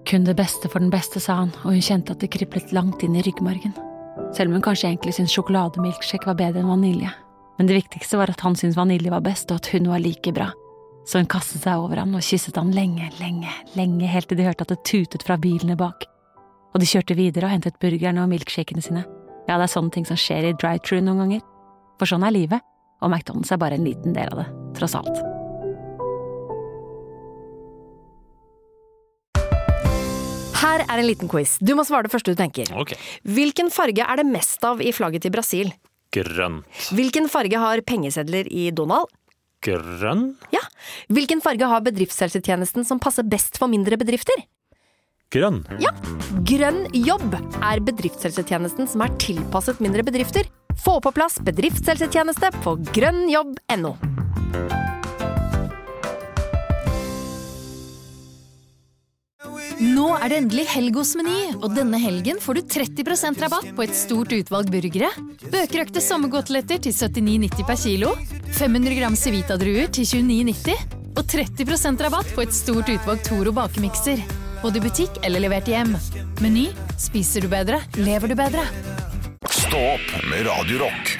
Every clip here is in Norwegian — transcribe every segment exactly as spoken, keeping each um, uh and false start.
Kun det beste for den beste, sa han, og hun kjente at det kriblet langt inn i ryggmargen. Selv om hun kanskje egentlig syntes sjokolademilkshake var bedre enn vanilje. Men det viktigste var at han syntes vanilje var best, og at hun var like bra. Så hun kastet seg over han og kysset han lenge, lenge, lenge, helt til de hørte at det tutet fra bilene bak. Og de kjørte videre og hentet burgerne og milkshakene sine. Ja, det er sånne ting som skjer i drive-thru noen ganger. For sånn er livet, og McDonald's er bare en liten del av det, tross alt. Her er en liten quiz. Du må svare det første du tenker. Ok. Hvilken farge er det mest av i flagget til Brasil? Grønt. Hvilken farge har pengesedler i Donald? Grønn? Ja. Hvilken farge har bedriftshelsetjenesten som passer best for mindre bedrifter? Grønn. Ja. Grønn jobb er bedriftshelsetjenesten som er tilpasset mindre bedrifter. Få på plass bedriftshelsetjeneste på grønnjobb punktum no. Nå er det endelig helg hos Meny, og denne helgen får du tretti prosent rabatt på et stort utvalg burgere. Bøkerøkte sommergåteletter til syttini nitti per kilo, fem hundre gram Civita-druer til tjueni nitti, og tretti prosent rabatt på et stort utvalg Toro bakemikser. Både i butikk eller levert hjem. Meny, spiser du bedre, lever du bedre. Stå opp med Radio Rock.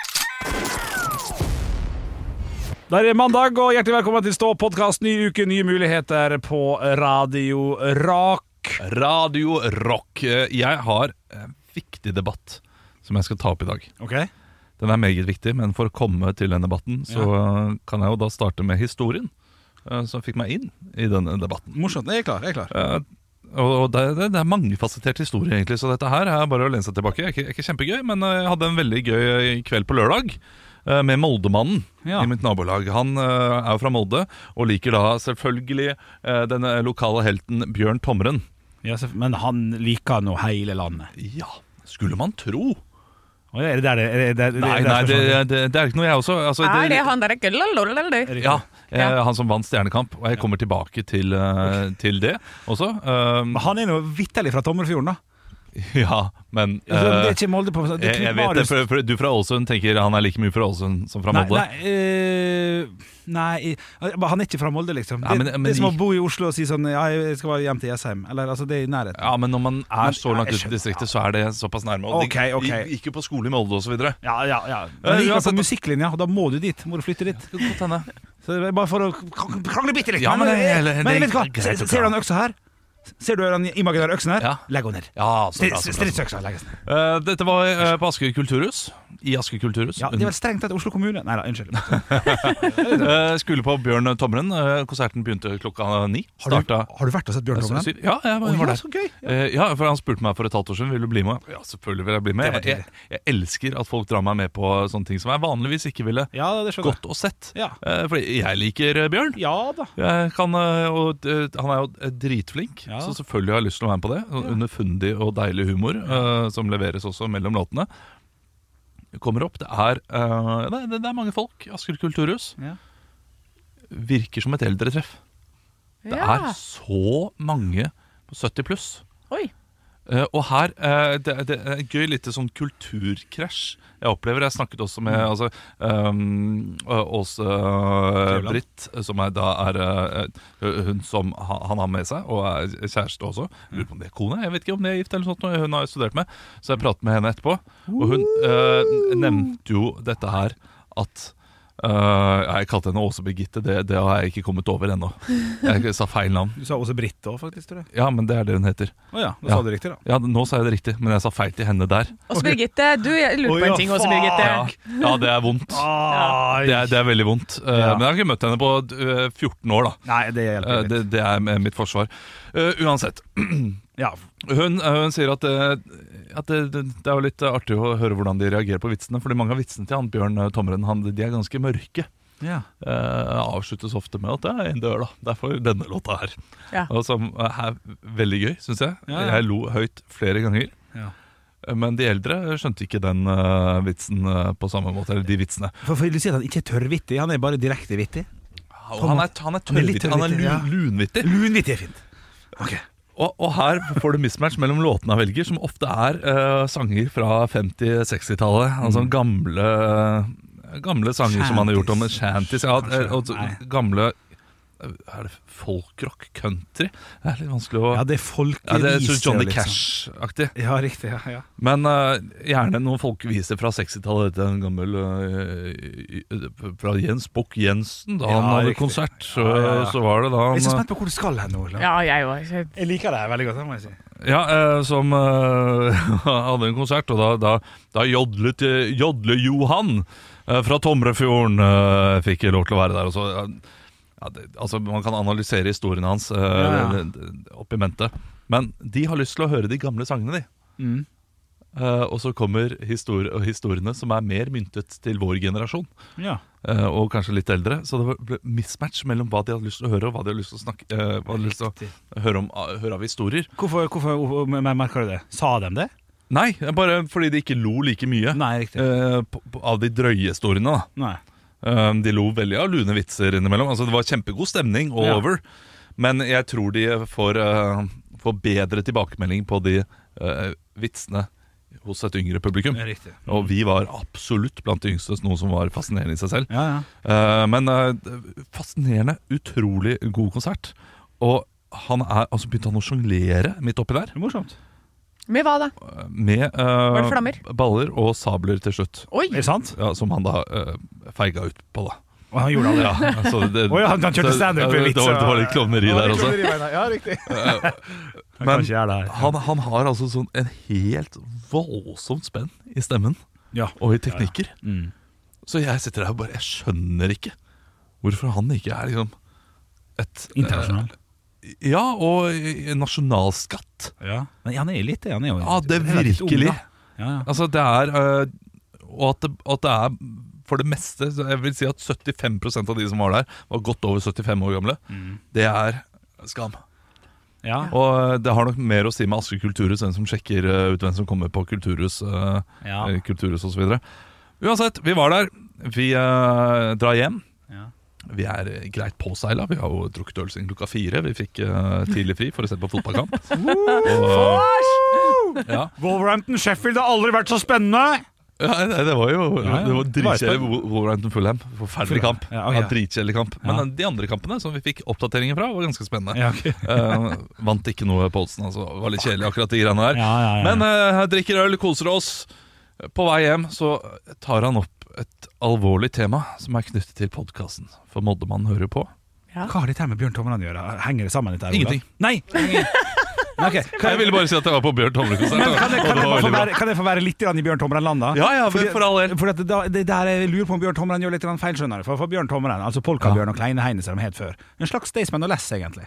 Det er mandag, og hjertelig velkommen til Stå podcast. Ny uke, nye muligheter på Radio Rock. Radio Rock. Jeg har en viktig debatt som jeg skal ta opp i dag. Ok. Den er meget viktig, men for å komme til den debatten så ja. kan jeg jo da starte med historien som fikk meg inn i denne debatten. Morsomt, jeg er klar, jeg er klar. Uh, og det, det, det er mangefasettert historie egentlig, så dette her er bare å lene seg tilbake. Det er ikke, ikke kjempegøy, men jeg hadde en veldig gøy kveld på lørdag med Moldemannen ja. i mitt nabolag. Han uh, er jo fra Molde og liker da selvfølgelig uh, denne lokale helten Bjørn Tomren. Ja, men han liker nå hele landet. Ja, skulle man tro. Oh, er det der, er det, er det, nei, nei, det, det, det er ikke noe jeg også altså, Er det, det han der ikke Ja, ja, han som vant Stjernekamp. Og jeg kommer tilbake til, uh, til det også um, Men han er jo vitterlig fra Tommelfjorden da. Ja, men uh, det er ikke Molde på det jeg, jeg vet det, for, for du fra Ålesund tenker han er like mye fra Ålesund som fra Molde. Nei, nei, uh, nei han er ikke fra Molde liksom. Det, ja, men, men, det er som å bo i Oslo og si sånn ja, jeg skal bare hjem til Jessheim. Eller altså det er i nærheten. Ja, men når man er men, så langt ut i distriktet så er det såpass nærme. Og okay, okay. de gikk jo på skole i Molde og så videre. Ja, ja, ja. Men de gikk på musikklinja, og da må du dit. Må du flytte dit. Så det er bare for å krangle bitte litt. Ja, men, men, men, men vet du hva? Ser, ser du den øksa her? Ser du den imaginære øksen her? Ja. Legg henne ned. Ja, Stridsøksa legges ned. Uh, dette var uh, på Asker kulturhus. I Asker kulturhus. Ja, det er vel strengt tatt Oslo kommune. Nei da, unnskyld. uh, Skulle på Bjørn Tomren. uh, Konserten begynte klokka ni. Har du, har du vært og sett Bjørn Tomren? Ja, jeg var, oh, var ja, så gøy. ja. Uh, ja, for han spurte meg for et halvt år siden. Vil du bli med? Ja, selvfølgelig vil jeg bli med. Jeg, jeg, jeg elsker at folk drar meg med på sånne ting som jeg vanligvis ikke ville ja, gått og sett. Ja. uh, Fordi jeg liker Bjørn. Ja da jeg kan, uh, og, uh, Han er jo dritflink, ja. Så selvfølgelig har jeg lyst til å være med på det. Ja. Underfundig og deilig humor uh, som leveres også mellom låtene. Kommer opp, det er, uh, det, er, det er mange folk. Asker kulturhus ja. Virker som et eldre treff. Det ja. er så mange på sytti pluss. Oi. Uh, og her, uh, det, det er gøy litt sånn kulturkrasj jeg opplever. Jeg snakket også med mm. altså, um, Åse uh, Britt, som er, da er uh, hun som ha, han har med seg, og er kjæreste også. Jeg lurer på om det er kone, jeg vet ikke om det er gift eller sånt. Hun har studert med, så jeg pratet med henne etterpå. Og hun uh, nevnte jo dette her at Uh, jeg kalte henne Åse Birgitte. Det, det har jeg ikke kommet over ennå. Jeg sa feil navn. Du sa Åse Britt også, faktisk, tror jeg. Ja, men det er det hun heter. Å oh ja, nå ja. sa du det riktig da. Ja, nå sa jeg det riktig, men jeg sa feil til henne der. Åse Birgitte, du jeg lurer på oh, ja, en ting Åse Birgitte. Ja, ja, det er vondt. det, er, det er veldig vondt. Uh, ja. Men jeg har ikke møtt henne på uh, fjorten år da. Nei, det hjelper uh, det, det er mitt forsvar. uh, Uansett ja. hun, uh, hun sier at, uh, at det, det, det er jo litt artig å høre hvordan de reagerer på vitsene. Fordi mange av vitsene til han Bjørn Tomren han, de er ganske mørke. Ja. Uh, avsluttes ofte med at det er en dør da. Derfor denne låta her ja. Og som er veldig gøy, synes jeg. Ja, ja. Jeg lo høyt flere ganger ja. Men de eldre skjønte ikke den uh, vitsen uh, på samme måte. Eller de vitsene. For, for du sier at han ikke er tørrvittig. Han er bare direkte vittig. Ja, han er, han er tørrvittig. Han er, han er lunvittig. Lunvittig er fint. Ok. Og, og her får du mismatch mellom låtene han velger, som ofte er uh, sanger fra femti-sekstitallet. Mm. Altså gamle Gamle sanger shanties. Som han har gjort om shanties. Ja, og gamle Er det folkrock, country? Det er litt vanskelig å Ja, det er folkeviser. Ja, det er så Johnny liksom. Cash-aktig. Ja, riktig, ja, ja. Men uh, gjerne noen folkeviser fra sekstitallet. Dette er en gammel uh, fra Jens Bukk Jensen. Da Ja, han hadde riktig. konsert, så, Ja, ja, ja. så var det da han Jeg er så uh, spent på hvor du skal hen nå. Olav. Ja, jeg også. Jeg liker det veldig godt, det må jeg si. Ja, uh, som uh, hadde en konsert, og da, da, da jodlet uh, Jodle-Johan uh, fra Tomrefjorden uh, fikk lov til å være der. Og så, uh, ja, det, altså, man kan analysere historien hans uh, Ja, ja. opp i mente. Men de har lyst til å høre de gamle sangene, de. Mm. Uh, og så kommer histori- historiene som er mer myntet til vår generasjon. Ja. Uh, og kanskje litt eldre. Så det ble mismatch mellom hva de hadde lyst til å høre, og hva de hadde lyst til å snakke uh, Hva de hadde lyst til å høre, om, uh, høre av historier. Hvorfor, hvorfor merker du det? Sa de det? Nei, bare fordi de ikke lo like mye Nei, riktig. uh, på, på, av de drøye historiene. Da. Nei. Uh, de lo veldig av lune vitser innimellom. Altså, det var kjempegod stemning all Ja. over. Men jeg tror de får, uh, får bedre tilbakemelding på de uh, vitsene hos et yngre publikum. Det er riktig. Og vi var absolutt blant de yngste, noe som var fascinerende i seg selv. Ja, ja. Uh, men uh, fascinerende, utrolig god konsert. Og han er, altså begynte han å sjonglere midt oppi der. Det er morsomt. Med hva da? Med Var det uh, flammer? baller og sabler til slutt. Oi! Er det sant? Ja, som han da uh, feiga ut på, da. Og han gjorde det. Ja, altså, det, Å ja, han- han kjørte så- stand-up ja, i vits, det, var, det var ja. litt klovneri der også. Ja, riktig. Men kan ikke gjøre det her. han, han har altså sånn en helt voldsomt spenn i stemmen Ja. og i teknikker. Mm. Så jeg sitter der og bare Jeg skjønner ikke hvorfor han ikke er liksom et Internasjonal. eh, Ja, og en nasjonalskatt. Ja. Men han er litt det. Han er jo Ja, det relativt ung, virkelig. da. Ja, ja. Altså, det er eh, Og at det, at det er for det meste så Jeg vil si at syttifem prosent av de som var der, var godt over syttifem år gamle. Mm. Det er skam. Ja. Og det har nok mer å si med Asker kulturhus enn som sjekker eh, ut hvem som kommer på kulturhus, uh, Ja. kulturhus og så videre. Uansett, vi var der. Vi eh, drar hjem. Ja. Vi er eh, greit påseila. Vi har jo drukket øl siden klokka fire. Vi fikk eh, tidlig fri for å se på fotballkamp. og, ja. Wolverhampton Sheffield har aldri vært så spennende! Ja, det, det var jo Ja, ja. Det var Det var dritkjedelig. spennende. Wolverhampton Fulham. Forferdelig Fulham. kamp. Ja, ok. Ja, dritkjedelig kamp. Men Ja. de andre kampene som vi fikk oppdateringer fra, var ganske spennende. Ja, ok. Eh, vant ikke noe på oddsen. Altså. Det var litt kjedelig, akkurat de greiene der. Ja, ja, ja. Men uh, drikker øl, koser oss. På vei hjem så tar han opp et alvorlig tema som er knyttet til podkasten. For Moddemannen hører jo på. Hva har dette her med Bjørn Tomran å gjøre? Henger det sammen? Dette her, Olav? Ingenting. Nei! Ingen. Ok, kan Jeg ville bare si at jeg var på Bjørn Tomre-konsert. Men kan jeg, kan, og det jeg var få veldig bra. være, kan jeg få være litt grann i Bjørn Tomren-land, da? Ja, ja, Fordi- for all del. For at det, det der jeg lurer på om Bjørn Tomren gjør litt grann feil, skjønner du. For, for Bjørn Tomren, altså Polkabjørn og Kleine Heine, som de het før. En slags Staysman og Les, egentlig.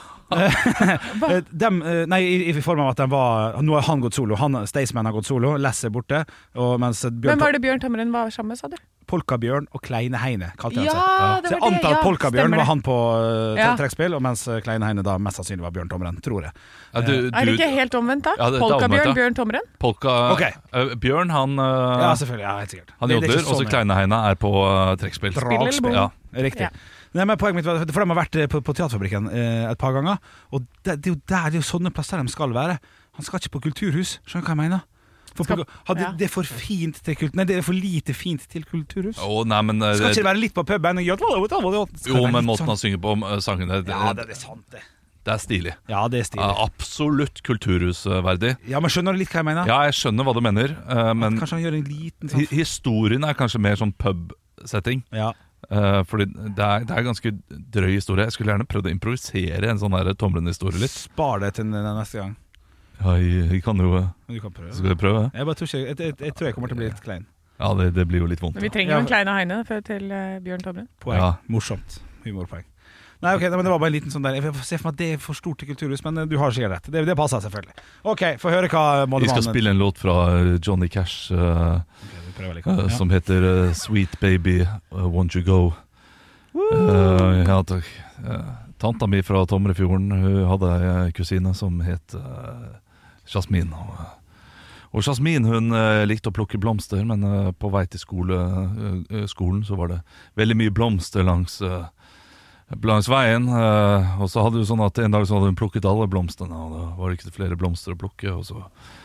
Dem, eh, nei, i, i form av at de var Nå har han gått solo. Han, Staysman har gått solo, Les er borte. Og mens Bjørn Hvem var det Bjørn Tomren var sammen med, sa du? Polkabjørn og Kleine Heine kalte de Ja, seg. det Så jeg var det. antar at Ja, Polkabjørn stemmer var det. han på uh, Ja. trekkspill, og mens Kleine Heine da mest sannsynlig var Bjørn Tomren, tror jeg. Ja, du, Er det du, ikke helt omvendt, da? Ja, det- det er omvendt, Polkabjørn, ja. Bjørn Tomren? Polka, Ok. eh, Bjørn, han, eh, Ja, selvfølgelig. Ja, helt sikkert. han Det- det er jodler, ikke og så sånn, Kleineheina er på uh, trekkspill. Dragspill. Ja. Riktig. Ja. Nei, men poenget mitt var, for de har vært på, på Teaterfabrikken eh, et par ganger, og det, det er jo der det er jo sånne plasser de skal være. Han skal ikke på kulturhus, skjønner du hva jeg mener? For Skal- på, hadde, ja. Det er for fint til kultur... Nei, det er for lite fint til kulturhus. Å, nei, men eh, Skal ikke det, det være litt på puben? Og, Jo, men måten han synger på eh, sangene det, Ja, det er sant, det. det er stilig. Ja, det er stilig. Ja, absolutt kulturhusverdig. Ja, men skjønner du litt hva jeg mener? Ja, jeg skjønner hva du mener, eh, men Kanskje han gjør en liten hi sånn historien er kanskje mer sånn pub-setting. Ja. Uh, fordi det er, det er ganske drøy historie. Jeg skulle gjerne prøvd å improvisere en sånn der Tomren-historie litt. Spar det til den neste gang. Ja, jeg, jeg kan jo Du kan prøve. Skal vi prøve? Jeg, bare tror ikke, jeg, jeg, jeg tror jeg kommer til å bli litt klein. Ja, det, det blir jo litt vondt. Men vi da. trenger Ja. jo en Kleine Heine for, til uh, Bjørn Tomren. Poeng. Ja. Morsomt. Humorpoeng. Nei, ok, men det var bare en liten sånn der. Jeg ser for meg at det er for stort til kulturhus, men du har sikkert rett. Det, det passer selvfølgelig. Ok, få høre hva Vi skal spille en låt fra uh, Johnny Cash uh, uh, som heter uh, Sweet Baby, uh, Won't You Go. Uh, ja, takk. Uh, tanta mi fra Tomrefjorden, hun hadde en kusine som het uh, Jasmin. Og, og Jasmin hun uh, likte å plukke blomster, men uh, på vei til skole, uh, skolen så var det veldig mye blomster langs, uh, langs veien. Uh, og så hadde hun sånn at en dag så hadde hun plukket alle blomsterne, og da var det ikke flere blomster å plukke. Og så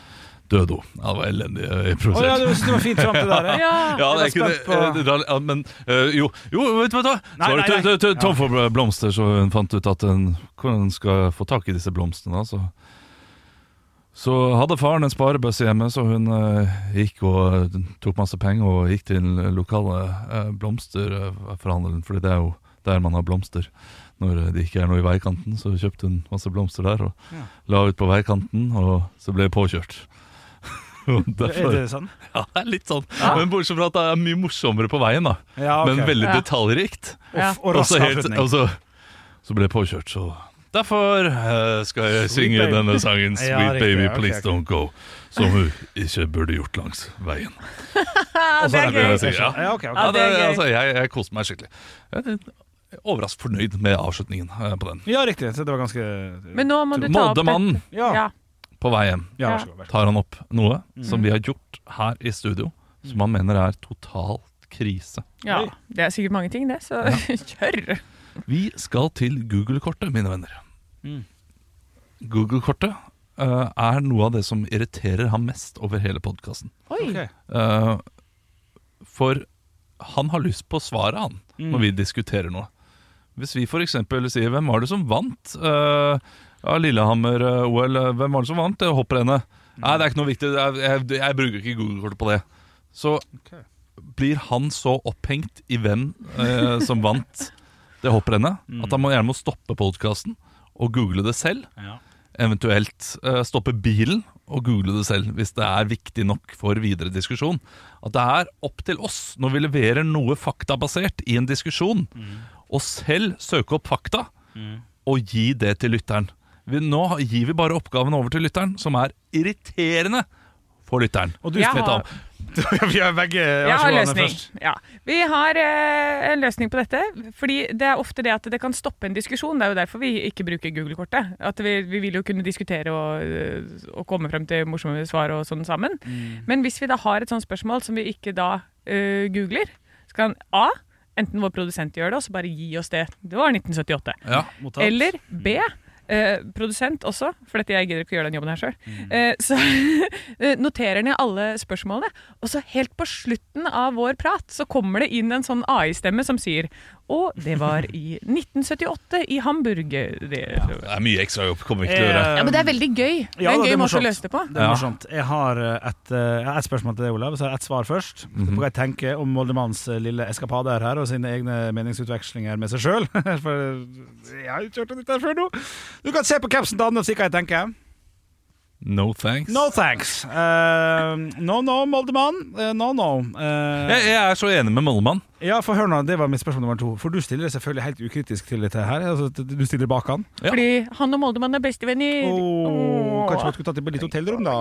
døde hun. Ja, det var elendig Å improvisert. ja, det var- det var fint fram til der. Ja. Ja. Ja, det er Jeg ikke var det, spent på- eh, det er- ja, men eh, jo, jo, vet du hva? Så Nei, var nei, det nei. t- t- tom for blomster, så hun fant ut at hun, hvordan hun skal få tak i disse blomstene. Så, så hadde faren en sparebøsse hjemme, så hun eh, gikk og tok masse penger og gikk til den lokale eh, blomsterforhandleren, fordi det er jo der man har blomster. Når det ikke er noe i veikanten, så kjøpte hun masse blomster der og Ja. la ut på veikanten, og så ble jeg påkjørt. Og Er derfor, det sånn? ja, det er litt sånn. Men bortsett fra at det er mye morsommere på veien, da. Ja, ok. Men veldig Ja. detaljrikt. Ja. Og, og rask så, helt, avslutning. og så, så ble jeg påkjørt, så derfor eh, skal jeg synge Baby. denne sangen Ja, Sweet riktig, Baby ok, Please ok. Don't Go, som hun ikke burde gjort langs veien. Ah, det er Det vil gøy. jeg si, ja. Ja, ok, ok. Ja, det, det er gøy. altså, jeg, jeg koste meg skikkelig. Jeg er overraskende fornøyd med avslutningen eh, på den. Ja, riktig. Så det var ganske Men nå må du ta opp Moldemannen Ja, Ja. på vei hjem ja vær så god. Vær så god. tar han opp noe Mhm. som vi har gjort her i studio, som han mener er totalt krise. ja. Det er sikkert mange ting, det, så kjør. Vi skal til Google-kortet, mine venner. Mm. Google-kortet eh, er noe av det som irriterer ham mest over hele podkasten. Oi. Ok. for han har lyst på svaret, han, Mm. når vi diskuterer noe. Hvis vi for eksempel sier 'Hvem var det som vant?' Uh, ja, Lillehammer-O L. Uh, hvem var det som vant? Det hopprennet. Mm. Nei, det er ikke noe viktig. Jeg, jeg, jeg bruker ikke Google-kortet på det. Så Ok. blir han så opphengt i hvem uh, som vant det hopprennet, Mm. at han må, gjerne må stoppe podkasten og google det selv. Ja. Eventuelt uh, stoppe bilen og google det selv, hvis det er viktig nok for videre diskusjon. At det er opp til oss, når vi leverer noe faktabasert i en diskusjon, å selv søke opp fakta og gi det til lytteren. Vi, nå gir vi bare oppgaven over til lytteren, som er irriterende for lytteren. Og du Jeg Vet har- du, Vi har begge Jeg har versjonene løsning. først. Ja. Vi har eh, en løsning på dette. Fordi det er ofte det at det kan stoppe en diskusjon. Det er jo derfor vi ikke bruker Google-kortet. At vi, vi vil jo kunne diskutere og, eh, og komme frem til morsomme svar og sånn sammen. Men hvis vi da har et sånt spørsmål som vi ikke da eh, googler, så kan A, enten vår produsent gjør det, og så bare gi oss det. Det var nitten syttiåtte. ja. Mottatt. Eller B, eh, produsent også, for dette jeg gidder ikke å gjøre den jobben her selv. Eh, så eh, noterer ned alle spørsmålene, og så helt på slutten av vår prat så kommer det inn en sånn A I-stemme som sier «Å, det var i nitten syttiåtte i Hamburg». Det, Det er mye ekstrajobb, kommer vi ikke til å gjøre. ja, men det er veldig gøy. Det Ja, er en da, det gøy er måte å morsomt. løse det på. Det er Ja. morsomt. Jeg har eh, et, eh, jeg har et spørsmål til deg, Olav. Så har jeg et svar først. Så får jeg tenke om Moldemanns eh, lille eskapader her og sine egne meningsutvekslinger med seg sjøl. For jeg har jo kjørt dette her før nå. Du kan se på capsen til Anne og si hva jeg tenker. No thanks. No thanks. Eh, no, no, Moldemann. Eh, no, no. Eh, Jeg, jeg er så enig med Mollemann. ja, for hør nå, det var mitt spørsmål nummer to. For du stiller deg selvfølgelig helt ukritisk til dette her. Altså, du stiller bak han. Ja. Fordi han og Moldemann er bestevenner. Oh, kanskje man skulle tatt det på litt hotellrom, da?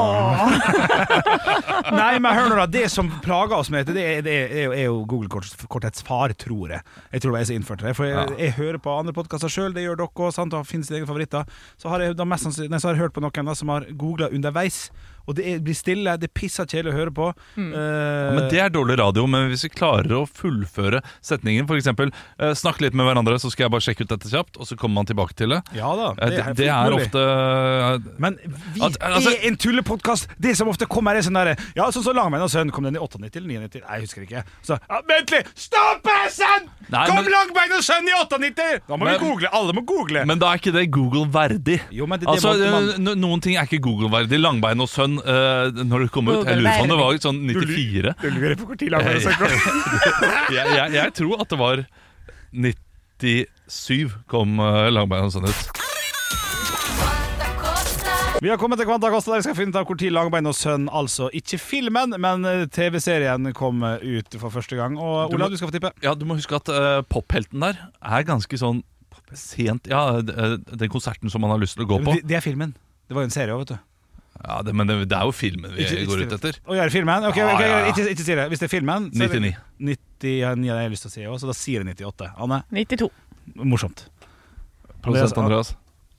Ja. Nei, men hør nå da. Det som plager oss med dette, det er, det er, jo- er jo Google-kortets far, tror jeg. Jeg tror det var jeg som innførte det. For jeg, Ja. jeg hører på andre podkaster sjøl, det gjør dere òg, sant, og finner sine egne favoritter. Så har jeg da mest sannsynlig nei, så har jeg hørt på noen da, som har googla underveis. Og det er, blir stille, det er pissa kjedelig å høre på. Mm. Eh, Men Det er dårlig radio, men hvis vi klarer å fullføre setningen, for eksempel eh, snakke litt med hverandre, så skal jeg bare sjekke ut dette kjapt, og så kommer man tilbake til det. Ja da, Eh, det er, Det, det er mulig. ofte eh, Men vi At- altså- er en tullepodkast. Det som ofte kommer, er sånn derre Ja, sånn som Langbein og Sønn. Kom den i nittiåtte eller nittini? Nei, jeg husker ikke. Så ja, vent litt! Stopp pressen! Nei, Kom men- Langbein og Sønn i nittini! Da må Men- vi google. Alle må google. Men da er ikke det Google-verdig. Jo, men det, det Altså, måtte man eh, no- Noen ting er ikke Google-verdig. Langbein og sønn, eh, når det kom ut Jeg lurer på om det var sånn nittifire. Du lurer på hvor tid Langbein og Sønn kom. jeg, jeg, jeg tror at det var nittisyv kom uh, Langbein og sønn ut. Vi har kommet til Kvanta Costa, der vi skal finne ut av hvor tid Langbein og Sønn, altså ikke filmen, men eh, T V-serien, kom eh, ut for første gang. Og Du må- Olav, du skal få tippe. Ja, Du må huske at uh, pophelten der er ganske sånn sent. Ja, d- eh, den konserten som man har lyst til å gå på. Det, det er filmen. Det var jo en serie òg, vet du. Ja, det, Men det, det er jo filmen vi Ikke- ikke går si ut det. etter. Å, er det filmen? Ok, Ja, ok, ja, ja. Ikke, ikke si det. Hvis det er filmen så er det nittini. nitti, ja, jeg har lyst til å si også, så da sier jeg nittiåtte. Anne? nittito. Morsomt. Produsent Andreas.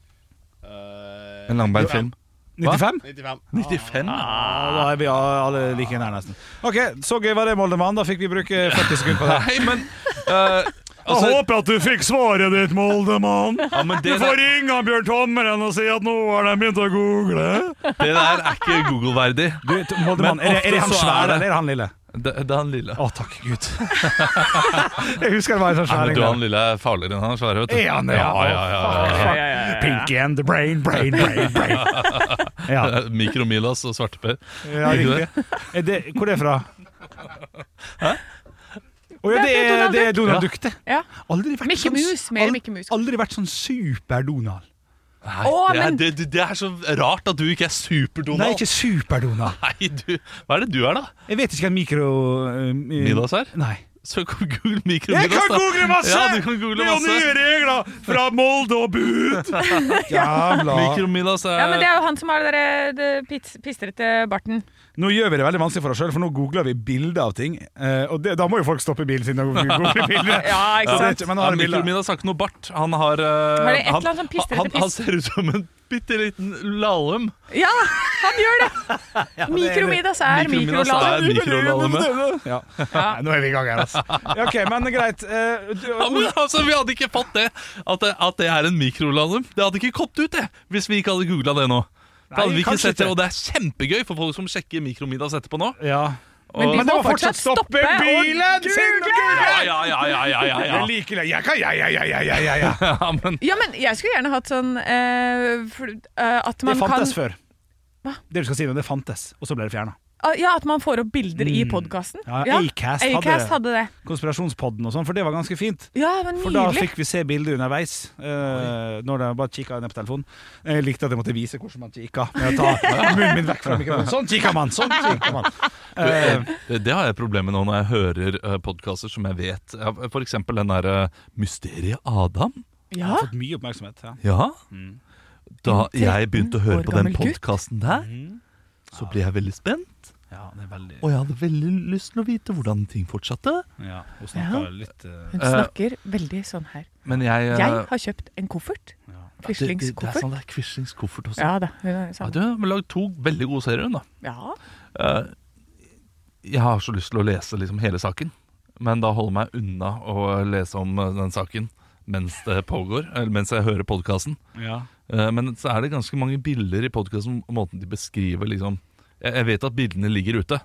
En Langbein-film. nittifem? nittifem. nittifem? Ja, da er vi alle like nær, nesten. Ok, så gøy var det, Moldemann. Da fikk vi bruke førti sekunder på det. Nei, men eh, Altså- Jeg håper at du fikk svaret ditt, Moldemann. Ja, men Du det, får der, ringe han Bjørn Tommeren og si at nå har de begynt å google. det der er ikke Google-verdig. Du, Moldemann, Men er, det- er det han ofte så er svære, det- eller er det han lille? Det, det er han lille. Å, takk Gud. Jeg husker det var en sånn Nei, men sværing. du, der. han lille er farligere enn han er svære, vet du. Er han det? Ja, ja, ja, ja, ja. Ja, ja, ja, ja. Pinky and the brain, brain, brain, brain. Ja, Mikromilas og svarteper. ja riktig. Er det, hvor er det fra? Hæ? Å ja, det er, det er Donald Duck, det. Ja. Aldri vært Mikke sånn, Mus, mer al- Mikke Mus. Aldri vært sånn super-Donald. Nei, Å, det, er, men- det, det er så rart at du ikke er super-Donald. Nei, ikke super-Donald. Nei, du, hva er det du er, da? Jeg vet ikke hva en mikro... Uh, Midas er? Nei. Så kan du google Jeg Mikromidas, kan da. google masse! Ja, du kan google Det er jo masse. nye regler fra Molde og Bud! Jævla. Mikromidas er Ja, men Det er jo han som har det der, det pits- pistrete barten. Nå gjør vi det veldig vanskelig for oss selv, for nå googler vi bilder av ting. eh, Og det, da må jo folk stoppe bilen sin og google bilder. Ja, ikke Så det er sant? ikke- Men nå ja, har vi bilder. Mikromidas har ikke noe bart. Han har, uh, Har det et han, eller annet sånn pistrete han, han piss? ser ut som en bitte liten lalum. Ja, han gjør det! Mikromidas er Mikromidas er mikrolader. mikrolalume. Ja. Nei, nå er vi i gang her, altså. Ja, ok, men greit. eh, du, Ja, men altså, Vi hadde ikke fått det at, det at det er en mikrolalum. Det hadde ikke kommet ut, det, hvis vi ikke hadde googla det nå. Det hadde Nei, vi ikke kanskje sett det, ikke. Og det er kjempegøy for folk som sjekker Mikromidas etterpå nå. ja. Men de Men det må må fortsatt fortsatt stoppe stoppe og bilen! google! Send og google! Ja, ja, ja, ja, ja, ja, ja. Jeg liker det. Jeg kan, ja, ja, ja, ja, ja, ja, ja. ja men Ja, men jeg skulle gjerne hatt sånn eh, for, eh, at Det man kan fantes før. Hva? Det du skal si nå, det fantes, og så ble det fjernet. Ah, Ja, at man får opp bilder i podkasten. Ja, Acast hadde- Acast hadde det. Konspirasjonspodden og sånn, for det var ganske fint. Ja, men For da nydelig. fikk vi se bilder underveis, eh, når de bare kikka ned på telefonen. Jeg likte at jeg måtte vise hvordan man kikka, med å ta munnen min vekk fra mikrofonen. Sånn kikker man! Sånn kikker man. Eh, det, det har jeg problemer med nå når jeg hører uh, podkaster som jeg vet. Ja, for eksempel den derre Mysteriet Adam. jeg har fått mye oppmerksomhet. Ja. Ja. Mm. Da jeg begynte å høre år på den gammel gutt. podkasten der, så ble jeg veldig spent. Ja, det er veldig Og jeg hadde veldig lyst til å vite hvordan ting fortsatte. ja, Hun snakker litt eh, Hun snakker veldig sånn her. Men jeg, uh, Jeg har kjøpt en koffert. ja. det, det, det er Quisling-koffert. sånn det er Quisling-koffert også. Ja da. Hun er Ja, sånn. du har lagd to veldig gode serier, hun, da. Ja. Eh, jeg har så lyst til å lese liksom hele saken, men da holder meg unna å lese om eh, den saken mens det pågår, eller mens jeg hører podkasten. Ja. Men så er det ganske mange bilder i podkasten om måten de beskriver liksom Jeg, jeg vet at bildene ligger ute.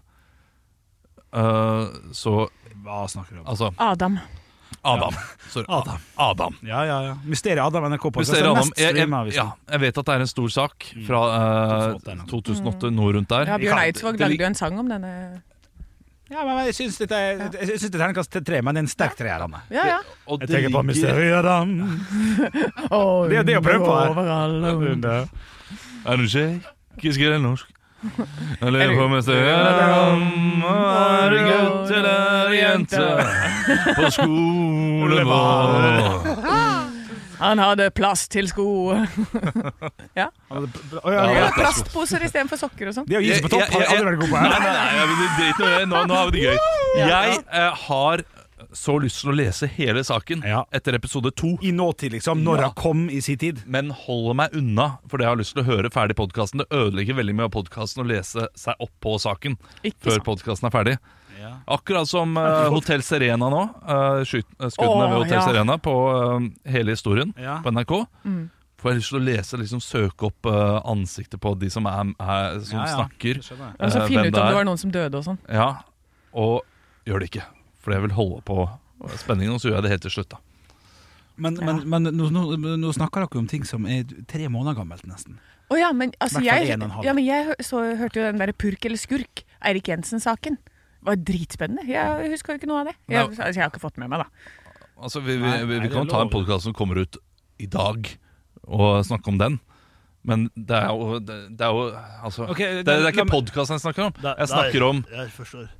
Eh, så Hva snakker du om? altså Adam. Adam. Sorry. Adam. Adam. Ja, ja, ja. Mysteriet Adam, N R K-podkast. Mysteriet Adam. Jeg, jeg, Jeg, ja, jeg vet at det er en stor sak fra eh, to tusen åtte eller noe. to tusen åtte, noe rundt der. Ja, Bjørn Ja, Eidsvåg det- det lagde jo en sang om denne. ja, men jeg syns dette er Jeg synes det er terningkast tre, men det er en sterk treer. Anne. Ja, ja. og Jeg det tenker på ligger- Mysteriet Adam. Det er det å prøve på her. Er du tsjekkisk eller norsk? Jeg lever på Mysteriet Adam. Er du gutt eller jente? På skolen vår. Han hadde plast til sko. ja. Å, ja, ja. Plastposer istedenfor sokker og sånn. Det å gi seg på topp har jeg aldri vært god på. Nei, her. nei, nei, men det- det er ikke noe- nå, nå har vi det gøy. Jeg eh, har så lyst til å lese hele saken Ja. etter episode to, I nåtid, liksom. Når Ja. han kom i sin tid. men holder meg unna fordi jeg har lyst til å høre ferdig podkasten. Det ødelegger veldig mye av podkasten å lese seg opp på saken Ikke før sant. podkasten er ferdig. Ja. Akkurat som uh, Hotell Serena nå. Uh, skyt, uh, skuddene Åh, ved Hotell ja. Serena på uh, hele historien Ja. på N R K. Mm. Får jeg lyst til å lese, liksom søke opp uh, ansiktet på de som, er, er, som Ja, ja. snakker. Det skjønner jeg. Og så Eh, finne hvem ut det om er. det var noen som døde og sånn. Ja, og gjør det ikke. For jeg vil holde på spenningen, og så gjør jeg det helt til slutt. da Men, men, men nå, nå, nå snakker dere om ting som er tre måneder gammelt, nesten. Å ja, men altså Hvertfall jeg, en og en halv. ja, men jeg hø- så, hørte jo den der Purk eller skurk, Eirik Jensen-saken. Det var dritspennende. Jeg husker jo ikke noe av det. Jeg, Nei. altså, jeg har ikke fått med meg, da. Altså, Vi, vi, Nei, vi, nei, vi det kan er ta en lov. podkast som kommer ut i dag, og snakke om den. Men det er jo, det, det er jo altså, Ok, det, det er la ikke meg- podkasten jeg snakker om. Jeg snakker om Jeg forstår.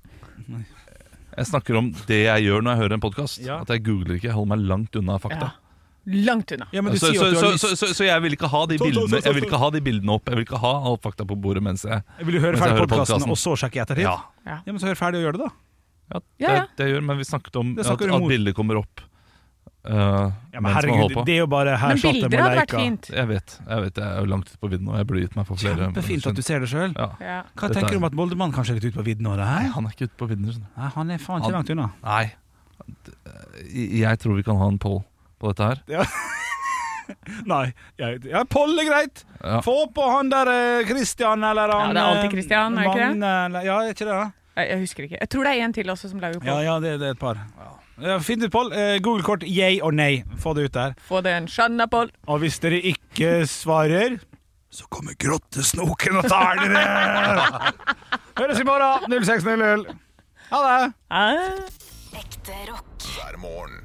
Jeg snakker om det jeg gjør når jeg hører en podkast. Ja. At jeg googler ikke, jeg holder meg langt unna fakta. Ja. Langt unna. Ja, men du Så, sier så, at du så, har så, lyst så, så jeg vil ikke ha de Stopp, stopp, bildene stopp, Jeg vil stopp. ikke ha de bildene opp. Jeg vil ikke ha all fakta på bordet mens jeg Jeg vil jo høre mens jeg ferdig hører podkasten, podcasten. og så sjekke i ettertid. Ja, Ja. Ja, men så hør ferdig og gjør det, da. ja, det, Ja, ja. det gjør Men vi snakket om Det at, snakker du at mot. bilder kommer opp uh, Ja, men mens man holder herregud, på. det er jo bare her Men satt det bilder hadde vært Malaika. fint. Jeg vet, jeg vet jeg er jo langt ute på vidden, og jeg burde gitt meg for flere. Kjempefint at du ser det sjøl. ja. Ja. Hva Dette tenker er- du om at Moldemann kanskje er litt ute på vidden nå? det Nei, her? han er ikke ute på vidden. skjønner du. Nei, han er faen Han- ikke langt unna. Nei. Jeg tror vi kan ha en poll på dette her. Ja. Nei, jeg, ja, Poll er greit. Ja. Få på han der eh, Christian eller han Ja, det er alltid Christian, er det ikke det? Magne, eller, ja, er ikke det da? Jeg, jeg husker ikke. Jeg tror det er en til også som lager på. Ja, ja, det, det er et par. Ja, finn ut, Pål. Eh, Google-kort, yay og nei. Få det ut der. Få den skjønna på. Og hvis dere ikke svarer, så kommer grottesnoken og tar dere. Høres i morgen, null seks null null. Ha det. Ah. Ekte rock. hver morgen.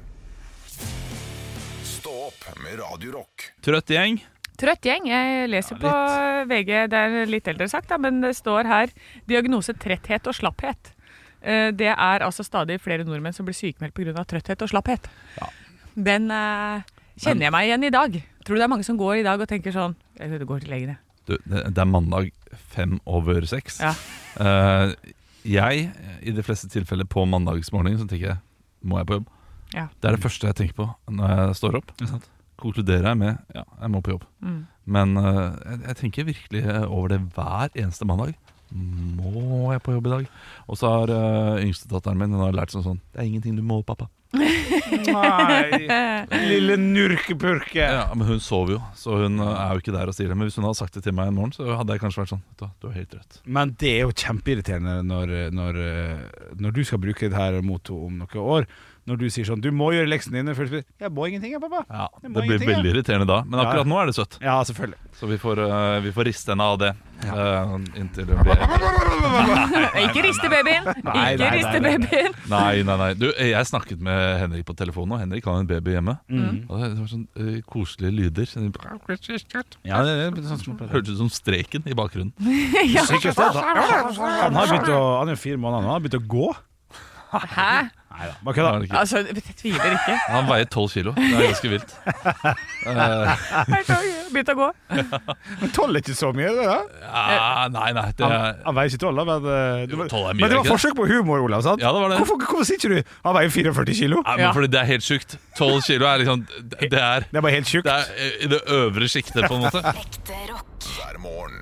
Stå opp med Radio Rock. Trøtt gjeng. Trøtt gjeng. Jeg leser Ja, på V G, det er litt eldre sagt, da, men det står her diagnose tretthet og slapphet. Eh, Det er altså stadig flere nordmenn som blir sykemeldt på grunn av trøtthet og slapphet. Den eh, kjenner jeg meg igjen i dag. Tror du det er mange som går i dag og tenker sånn, jeg går til legen, jeg. Du, det, det er mandag fem over seks. Ja. Eh, jeg, i de fleste tilfeller på mandagsmorgen, så tenker jeg, må jeg på jobb? Ja. Det er det første jeg tenker på når jeg står opp. Konkluderer jeg med, ja, jeg må på jobb. Mm. Men eh, jeg, jeg tenker virkelig over det hver eneste mandag. Må jeg på jobb i dag? Og så har uh, yngstedatteren min, hun har lært sånn sånn, det er ingenting du må, pappa. Nei, lille nurkepurke. Ja, men hun sover jo, så hun uh, er jo ikke der og sier det. Men hvis hun hadde sagt det til meg en morgen, så hadde jeg kanskje vært sånn, vet du, du har helt rett. Men det er jo kjempeirriterende når, når, når du skal bruke det her motto om noen år. Når du sier sånn, du må gjøre leksene dine. Jeg må ingenting, jeg, pappa. Ja, Jeg må det blir ingenting, veldig jeg. irriterende da. Men akkurat nå er det søtt. Ja, selvfølgelig. Så vi får, uh, vi får riste henne av det uh, inntil hun blir Ikke riste babyen! Nei, Ikke nei, riste nei, nei. babyen! Nei, nei, nei. Du, jeg snakket med Henrik på telefonen, og Henrik har en baby hjemme. Mm. Og det var sånn uh, koselige lyder. Så Ja, det er sånn som hørtes ut som streken i bakgrunnen. Sykeste, da. Han har begynt å, han er fire måneder nå, han har begynt å gå. Hæ? Neida, bare kødda. Har han ikke? Altså, jeg tviler ikke. Han veier tolv kilo. Det er ganske vilt. Uh, Begynte å gå. Men tolv er ikke så mye, det da? ja, nei, nei. Det Han, er, han veier ikke tolv, da, men, eh, Jo, tolv er mye, men det ikke var det? forsøk på humor, Olav, sant? ja, det var det. Hvorfor, hvorfor sier ikke du, han veier førtifire kilo? Nei, men Ja. fordi det er helt sjukt. tolv kilo er liksom Det er, Det er bare helt tjukt. det er uh, i det øvre sjiktet, på en måte. Ekte rock. Hver morgen.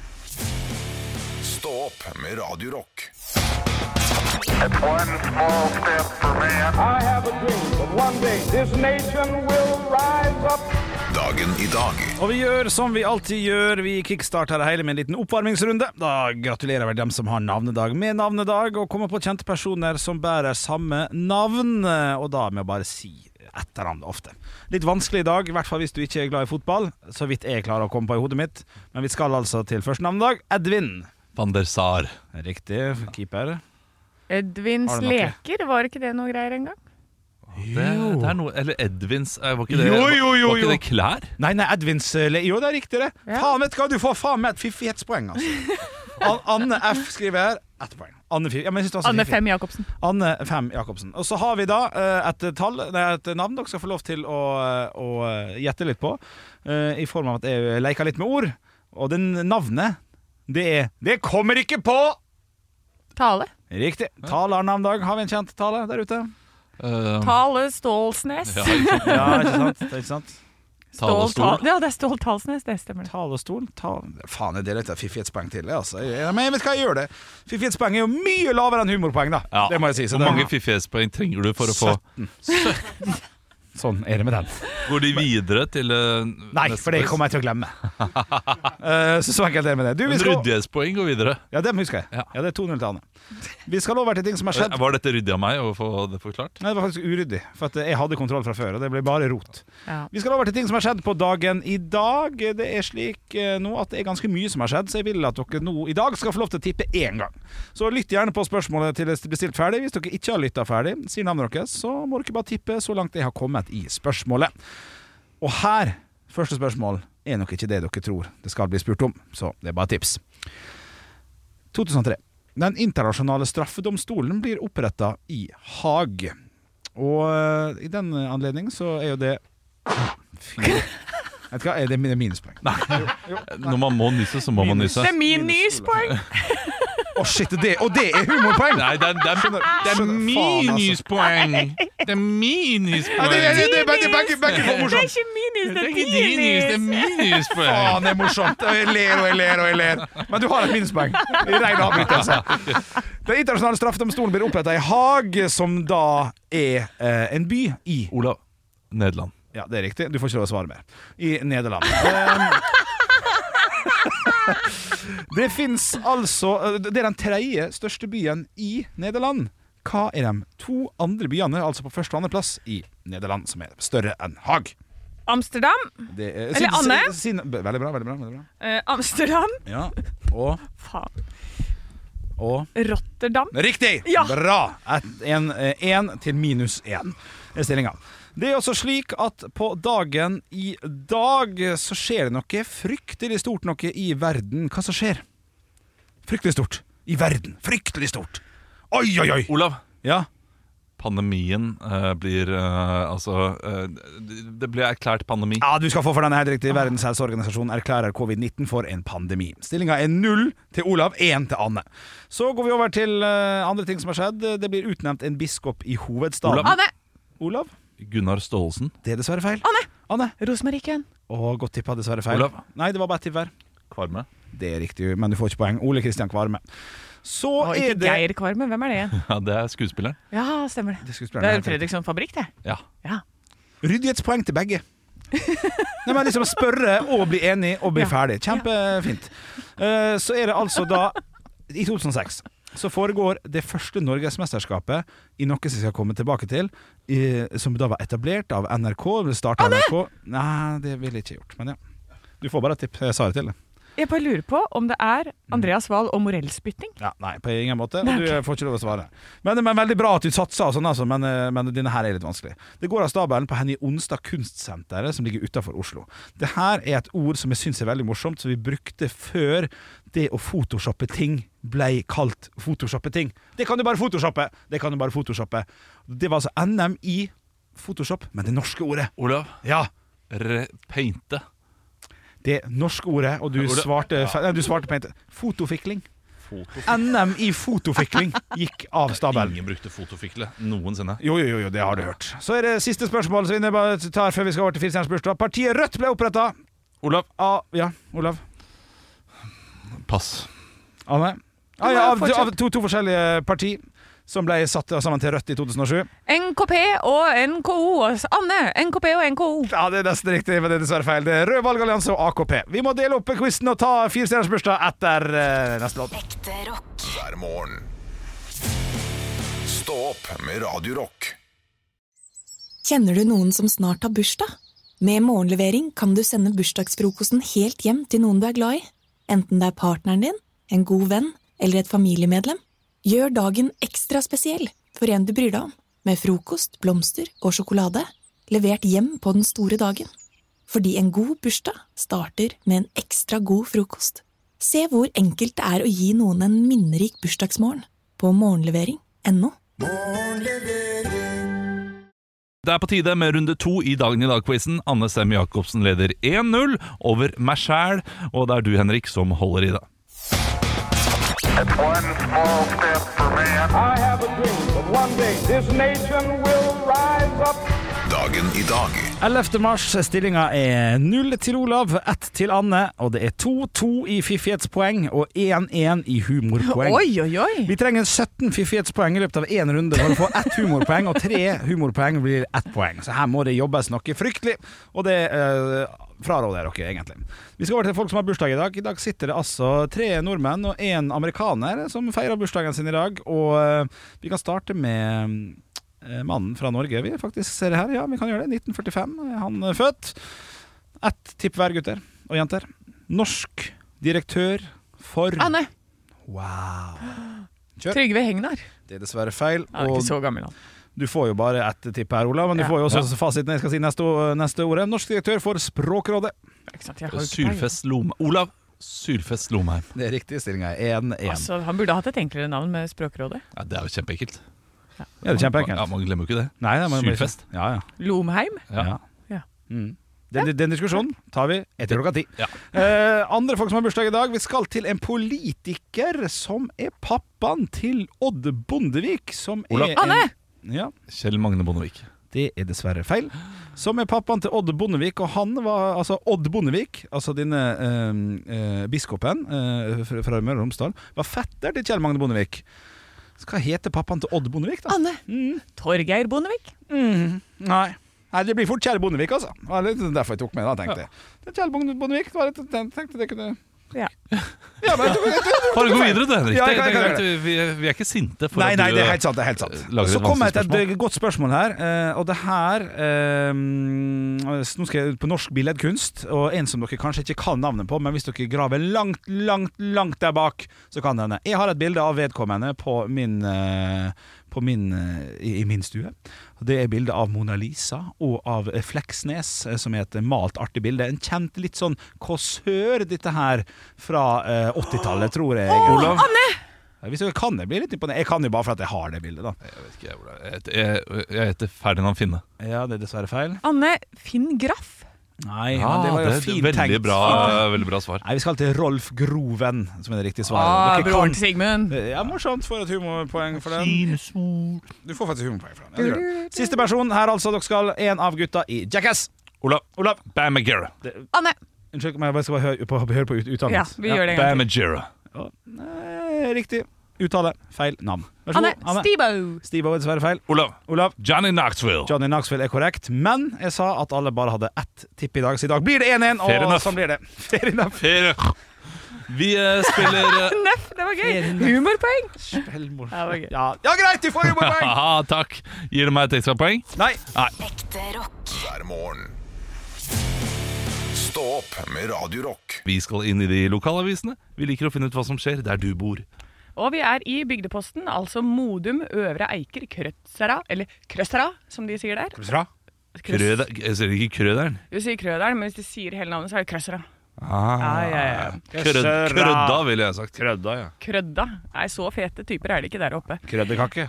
Stå opp med Radio Rock. It's one small step for man. I have a dream that one day this nation will rise up. Dagen i dag. Og vi gjør som vi alltid gjør, vi kickstarter det hele med en liten oppvarmingsrunde. Da gratulerer vi dem som har navnedag med navnedag, og kommer på kjente personer som bærer samme navn, og da med å bare si etternavn ofte. Litt vanskelig i dag, i hvert fall hvis du ikke er glad i fotball, så vidt jeg klarer å komme på i hodet mitt. Men vi skal altså til første navnedag. Edvin. Van der Sar. Riktig, keeper. Edvins Har du noe? leker, var ikke det noe greier engang? Det, det er noe Eller Edvins, eh, var ikke det, Jo, jo, jo, var ikke jo. det klær? Nei, nei, Edvins eh, le- Jo, det er riktig det. Ja. Faen, vet du hva, du får faen meg et fiffighetspoeng, altså. An- Anne F skriver her, ett poeng. Anne, F- ja, men jeg synes det var så Anne fiffig. Fem Jacobsen. Anne Fem Jacobsen. Og så har vi da eh, et tall, nei, et navn dere skal få lov til å, å eh, gjette litt på, eh, i form av at jeg leker litt med ord. Og den navnet, det er Det kommer ikke på! Tale. Riktig. Tale har navndag. Har vi en kjent tale der ute? Uh, Tale Stålsnes. ja, ikke sant? Ja, ikke sant? Det er ikke sant? Tale og stol. Tal- Ja, det er Stål Talsnes, det stemmer. Tale og stol. Tale. Faen, jeg deler ut et fiffighetspoeng til det, altså. Jeg, men jeg vet hva jeg gjør det. Fiffighetspoeng er jo mye lavere enn humorpoeng, da. Ja. Det må jeg si. Så Hvor det- mange fiffighetspoeng trenger du for å få sytten. Sånn er det med den. Går de videre til uh, Nei, for det kommer jeg til å glemme. uh, så så enkelt er det med det. Du, vi Men skal... ryddighetspoeng går videre. Ja, dem husker jeg. Ja. Ja, det er to null til Anne. Vi skal over til ting som har skjedd. Var dette ryddig av meg å få det forklart? Nei, det var faktisk uryddig, for at jeg hadde kontroll fra før, og det ble bare rot. Ja. Vi skal over til ting som har skjedd på dagen i dag. Det er slik eh, nå at det er ganske mye som har skjedd, så jeg vil at dere nå i dag skal få lov til å tippe én gang. Så lytt gjerne på spørsmålet til det blir stilt ferdig. Hvis dere ikke har lyttet ferdig, sier navnet deres, så må dere bare tippe så langt jeg har kommet i spørsmålet. Og her, første spørsmål, er nok ikke det dere tror det skal bli spurt om, så det er bare tips. to tusen og tre. Den internasjonale straffedomstolen blir opprettet i Haag. Og uh, i den anledning så er jo det Fy. Vet du hva, det er minuspoeng. Når man må nyse, så må man nyse. Det er min nyspoeng! Å oh, shit, det, og det er humorpoeng! Nei, det er, det er, det er minuspoeng! Det er minuspoeng! Det er begge for Det er morsomt. ikke minus, Det det er er ikke din nys, det er minus! minuspoeng! Faen, det er morsomt. Jeg ler og jeg ler og jeg ler. Men du har et minuspoeng. I ren avbrytelse. Den internasjonale straffedomstolen blir opprettet i Haag, som da er eh, en by i Olav, Nederland. Ja, det er riktig. Du får ikke lov å svare mer. I Nederland. Um, det finnes altså Det er den tredje største byen i Nederland. Hva er de to andre byene, altså på første og andre plass i Nederland, som er større enn Haag? Amsterdam. Det er, Eller sin- Anne. sin- sin- Veldig bra, veldig bra, veldig bra. Eh, Amsterdam. Ja, og, Faen. og Rotterdam. Riktig! Ja. Bra! Én til minus én er stillinga. Det er også slik at på dagen i dag så skjer det noe fryktelig stort noe i verden. Hva som skjer? Fryktelig stort i verden. Fryktelig stort. Oi, oi, oi! Olav, Ja, pandemien eh, blir eh, Altså eh, det blir erklært pandemi. ja du skal få for denne helt riktig. Verdens helseorganisasjon erklærer covid nitten for en pandemi. Stillinga er null til Olav, én til Anne. Så går vi over til eh, andre ting som har skjedd. Det blir utnevnt en biskop i hovedstaden. Olav. Anne. Olav? Gunnar Staalesen. Det er dessverre feil. Anne. Anne. Rosmarikken. Å, godt tippa, dessverre feil. Olav. Nei, det var bare et tipp hver. Kvarme. Det er riktig, men du får ikke poeng. Ole Kristian Kvarme. Så Og er ikke det Geir Kvarme, hvem er det igjen? Ja, det er skuespilleren. Ja, stemmer det. Det, skulle Det spørre er meg. Fredriksson Fabrikk, det. Ja. Ja. Ryddighetspoeng til begge. Nei, men liksom Spørre og bli enig og bli Ja. ferdig. Kjempefint. Eh, Så er det altså da i to tusen og seks så foregår det første norgesmesterskapet i noe som jeg skal komme tilbake til, i, som da var etablert av N R K. Det startet N R K. Nei, det ville jeg ikke gjort, men ja. Du får bare et tipp. Jeg sa det til deg. Jeg bare lurer på om det er Andreas Wahl og morellspytting. Ja, nei, på ingen måte. Og Nei, du ok. får ikke lov å svare. Men, men veldig bra at du satser, og sånn, altså, men, men denne her er litt vanskelig. Det går av stabelen på Henny Onsdag Kunstsenteret, som ligger utenfor Oslo. Det her er et ord som jeg synes er veldig morsomt, som vi brukte før det å photoshoppe ting ble kalt photoshoppe ting. Det kan du bare photoshoppe! Det kan du bare photoshoppe. Det var altså N M i Photoshop, men det norske ordet. Olav. Ja, Re painte. det norske ordet, og du Ordet- svarte, nei, du svarte på en fotofikling. N M i fotofikling gikk av stabelen. Ingen brukte fotofikle noensinne. Jo, jo, jo, det har du hørt. Så er det siste spørsmål som vi bare tar før vi skal over til firestjerners bursdag. Partiet Rødt ble opprettet. Olav. Ah, ja, Olav. Pass. Anne. Ah, ja, av, av to, to forskjellige parti som ble satt sammen til Rødt i to tusen og sju. N K P og N K O. Anne, N K P og N K O. Ja, det er nesten riktig, men det er dessverre feil. Det er Rød valgallianse og A K P. Vi må dele opp quizen og ta firestjerners bursdag etter uh, neste låt. Ekte rock. hver morgen. Stå opp med Radio Rock. Kjenner du noen som snart har bursdag? Med morgenlevering kan du sende bursdagsfrokosten helt hjem til noen du er glad i. Enten det er partneren din, en god venn eller et familiemedlem. Gjør dagen ekstra spesiell for en du bryr deg om, med frokost, blomster og sjokolade, levert hjem på den store dagen. Fordi en god bursdag starter med en ekstra god frokost. Se hvor enkelt det er å gi noen en minnerik bursdagsmorgen på morgenlevering punktum no. Det er på tide med runde to i Dagen i dag-quizen. Anne Sem Jacobsen leder én null over meg sjæl, og det er du, Henrik, som holder i det. It's one small step for man. I have a dream that one day this nation will rise up. Dagen i dag. ellevte mars, stillinga er null til Olav, ett til Anne, og det er to to i fiffighetspoeng og én én i humorpoeng. Oi, oi, oi. Vi trenger sytten fiffighetspoeng i løpet av én runde for å få ett humorpoeng, og tre humorpoeng blir ett poeng. Så her må det jobbes noe fryktelig, og det eh, fraråder dere egentlig. Vi skal over til folk som har bursdag i dag. I dag sitter det altså tre nordmenn og en amerikaner som feirer bursdagen sin i dag, og eh, vi kan starte med mannen fra Norge. Vi faktisk ser det her. Ja, vi kan gjøre det. nitten førtifem. Han er født. Ett tipp hver, gutter og jenter. Norsk direktør for Anne. Wow. Kjør. Trygve Hegnar. Det er dessverre feil. Han er ikke så gammel, han. Du får jo bare ett tipp her, Olav, men du Ja. får jo også Ja. fasiten. Jeg skal si neste, neste ordet. Norsk direktør for Språkrådet. Ikke sant, jeg har jo ikke peiling. Sylfest Lom... Olav Sylfest Lomheim. Det er riktig. Stillinga er én én. Altså, han burde hatt et enklere navn med Språkrådet. Ja, det er jo kjempeekkelt. Ja, det er kjempeenkelt. Ja, man glemmer jo ikke det. Nei, det må- Sylfest. Ja, ja. Lomheim. ja. Ja. Mm. Den, den diskusjonen tar vi etter klokka ti. Ja. Eh, andre folk som har bursdag i dag. Vi skal til en politiker som er pappaen til Odd Bondevik. Som Olav. er Anne! En, ja, Kjell Magne Bondevik. det er dessverre feil. Som er pappaen til Odd Bondevik. Og han var altså Odd Bondevik, altså denne eh, eh, biskopen eh, fra, fra Møre og Romsdal, var fetter til Kjell Magne Bondevik. Hva heter pappaen til Odd Bondevik, da? Anne. Mm. Torgeir Bondevik. Mm. Nei. Nei, det blir fort Kjell Bondevik, altså. Det var litt derfor jeg tok med da, tenkte jeg. Det er Kjell Bondevik, det var litt, jeg tenkte det kunne... Ja. Ja, men jeg tok, jeg tok, jeg tok, Bare gå videre, du, Henrik. Ja, jeg Det- kan- det er jeg kan greit. Vi, vi er ikke sinte for Nei, at nei, du det er helt sant, det er helt sant. lager Så et kommer jeg vanskelig til et godt spørsmål her, eh, og det her eh, nå skal jeg på norsk billedkunst, og en som dere kanskje ikke kan navnet på, men hvis dere graver langt, langt, langt der bak, så kan denne. Jeg har et bilde av vedkommende på min, eh, på min eh, i, i min stue. Det er bilde av Mona Lisa og av Fleksnes, eh, som er et malt artig bilde. En kjent litt sånn kåsør, dette her, fra eh, åttitallet, tror jeg. Å, Olav. Anne! Hvis dere kan det, blir jeg litt imponert. Jeg kan jo bare for at jeg har det bildet, da. Jeg vet ikke, Olav. Jeg heter, jeg, jeg heter Ferdinand Finne. Ja, det er dessverre feil. Anne Finn Graff. Nei, Ja, men det var jo det, det, fint veldig, tenkt. bra, veldig bra svar. Nei, vi skal til Rolf Groven, som er det riktige Ah, svaret. Dere broren kan- til Sigmund. Ja, morsomt. Får et humorpoeng for den. Du får faktisk humorpoeng for den. Ja, det gjør du. Siste person her, altså. Dere skal en av gutta i Jackass. Olav. Olav. Bam Margera. Anne. Unnskyld, men jeg bare skal bare høre på, høre på ut- uttalen. Ja, vi gjør det en gang Bam Margera. Ja. Nei, riktig. Uttale. Feil navn. Vær så Anne. god, Anne. Steve-O. Steve er dessverre feil. Olav. Olav. Johnny Knoxville. Johnny Knoxville er korrekt, men jeg sa at alle bare hadde ett tipp i dag, så i dag blir det én én, og Fair enough. sånn blir det. Fair enough. Fair. Vi eh, spiller eh, Nøff, det var gøy. Fair enough. Humorpoeng. Spillmor. Ja, det var gøy. Ja. ja, greit, du får humorpoeng! Haha, takk. Gir du meg et ekstra poeng? Nei. Ekte rock. hver morgen. Stå opp med Radio Rock. Vi skal inn i de lokalavisene. Vi liker å finne ut hva som skjer der du bor. Og vi er i Bygdeposten, altså Modum Øvre Eiker Krødsera, eller Krøsera, som de sier der. Krøsera? Krøder, jeg ser ikke krøderen. Du sier Krøderen, men hvis de sier hele navnet, så er det Krøsera. Ah. Ja, ja, ja. Krød, krødda, ville jeg sagt. Krødda, ja. Krødda. Nei, så fete typer er det ikke der oppe. Krøddekake.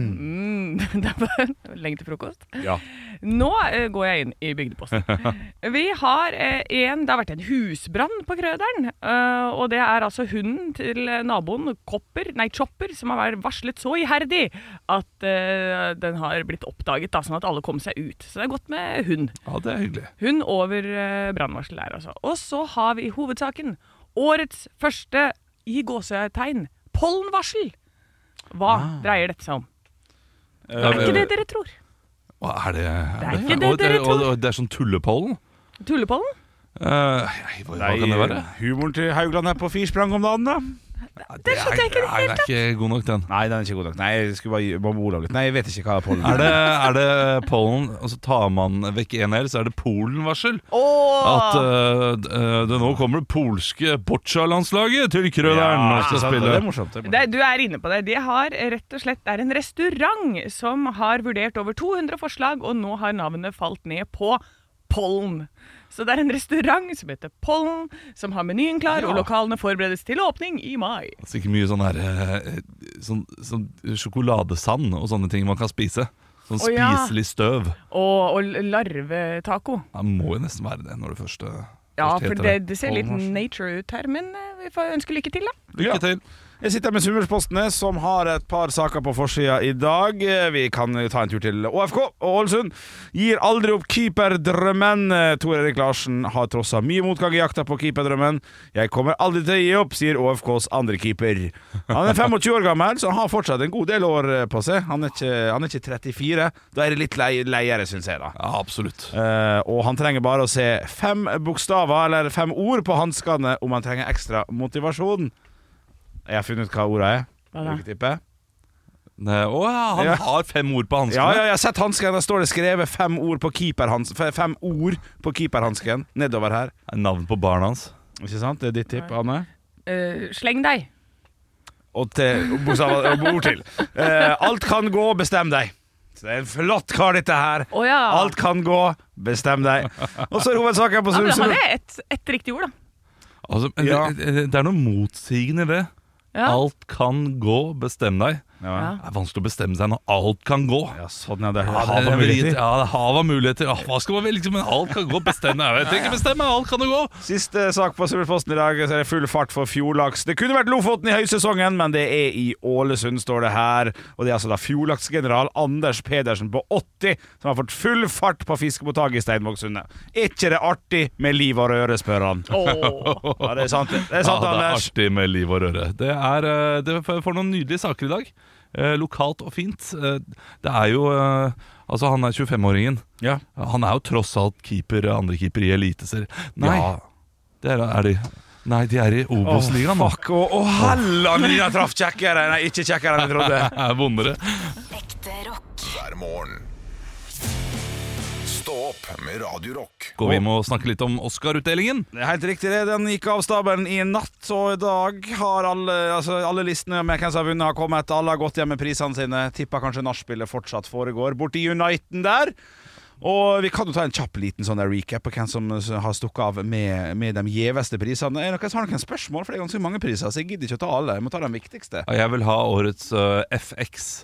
Mm, det var lenge til frokost. Ja. Nå eh, går jeg inn i Bygdeposten. Vi har eh, en, det har vært en husbrann på Krøderen, eh, og det er altså hunden til naboen Kopper, nei Chopper, som har vært varslet så iherdig at eh, den har blitt oppdaget, da, sånn at alle kom seg ut. Så det er godt med hund. Ja, det er hyggelig. Hund over eh, brannvarsel der, altså. Og så har vi hovedsaken. Årets første i gåsetegn pollenvarsel. Hva Ah. dreier dette seg om? Eh, Det er ikke det dere tror. Hva er det? Det er ikke det og, dere og, tror. og det er sånn tullepollen? Tullepollen? Uh, hva, hva kan det være? Humoren til Haugland er på firsprang om dagen, da. Det skjønte jeg ikke i det Nei, hele den er ikke god nok, den. Nei, den er ikke god nok. Nei, jeg skulle bare bare Olav litt. Nei, jeg vet ikke hva pollen Er det, er det pollen, og så tar man vekk en her, så er det polenvarsel? Åh! At uh, det nå kommer det polske boccia-landslaget til Krøderen og skal det spille. er morsomt. Det er morsomt. Det, du er inne på det. De har rett og slett, det er en restaurant som har vurdert over to hundre forslag, og nå har navnet falt ned på Pollen. Så det er en restaurant som heter Pollen, som har menyen klar, Ja. og lokalene forberedes til åpning i mai. Altså ikke mye sånn her eh, sånn, sånn sjokoladesand og sånne ting man kan spise. Sånn Å, ja. spiselig støv. Og, og larvetaco. Det må jo nesten være det når det først, eh, Ja, først for heter det, det ser litt Pollenvarsel. nature ut her, men eh, vi får ønske lykke til, da. Lykke Ja. til. Jeg sitter med Sunnmørspostene, som har et par saker på forsida i dag. Vi kan ta en tur til Å F K og Ålesund. Gir aldri opp keeperdrømmen. Tor Erik Larsen har trossa mye motgang i jakta på keeperdrømmen. Jeg kommer aldri til å gi opp, sier Å F Ks andre keeper. Han er tjuefem år gammel, så han har fortsatt en god del år på seg. Han er ikke, han er ikke trettifire. Da er det litt lei, leiere, syns jeg, da. Ja, absolutt. Eh, og han trenger bare å se fem bokstaver, eller fem ord på hanskene om han trenger ekstra motivasjon. Jeg har funnet ut hva ordet er. Hva da? Vil du ikke tippe? Ne, å ja, han Ja. har fem ord på Ja, hanskene. ja, jeg har sett hansken. Der står det skrevet fem ord på keeperhans- f- Fem ord på keeperhansken nedover her. Navn på barna hans. Ikke sant? Det er ditt tipp, Anne. Eh, sleng deg. Og til bokstaver og ord til. Eh, alt kan gå, bestem deg. Så det er en flott kar, dette her. Å ja. Alt kan gå, bestem deg. Og så er hovedsaken på Ja, men Sunnmøre. har det ett et riktig ord, da? Altså, men Ja. det, det er noe motsigende i det. Ja. Alt kan gå, bestem deg. Ja. Det er vanskelig å bestemme seg når alt kan gå. Ja, sånn er det. Ja, Hav av muligheter. Ja, det er hav av muligheter. Ah, hva skal man velge, men alt kan gå. Bestemme, jeg vet ikke, bestemme, alt kan det gå. Siste sak på Sunnmørsposten i dag, så er det full fart for fjordlaks. Det kunne vært Lofoten i høysesongen, men det er i Ålesund, står det her. Og det er altså da fjordlaksgeneral Anders Pedersen på åtti som har fått full fart på fiskemottak i Steinvågsundet. Er ikke det artig med liv og røre, spør han. Oh. Ja, det er sant, det er sant, Ja, det er Anders. artig med liv og røre. Det er, eh, det får noen nydelige saker i dag. Eh, lokalt og fint. Eh, det er jo eh, Altså, han er tjuefem-åringen. Ja. Han er jo tross alt keeper, andre keeper i Eliteserien. Nei, Ja. det er, er de Nei, de er i Obos-ligaen nå. Fuck, og, og Halland Nina traff kjekkere. Nei, ikke kjekkere enn jeg trodde. Det er vondere. Ekte rock. hver morgen. Stå opp med Radio Rock. Går vi med å snakke litt om Oscar-utdelingen? Det er helt riktig det, den gikk av stabelen i natt. Og i dag har alle, altså alle listene med hvem som har vunnet har kommet. Alle har gått hjem med prisene sine. Tipper kanskje nachspielet fortsatt foregår borti Uniten der. Og vi kan jo ta en kjapp liten sånn der recap på hvem som har stukket av med, med de gjeveste prisene. Er det noen som har noen spørsmål? For det er ganske mange priser, så jeg gidder ikke å ta alle. Jeg må ta den viktigste. Ja, jeg vil ha årets uh, F X.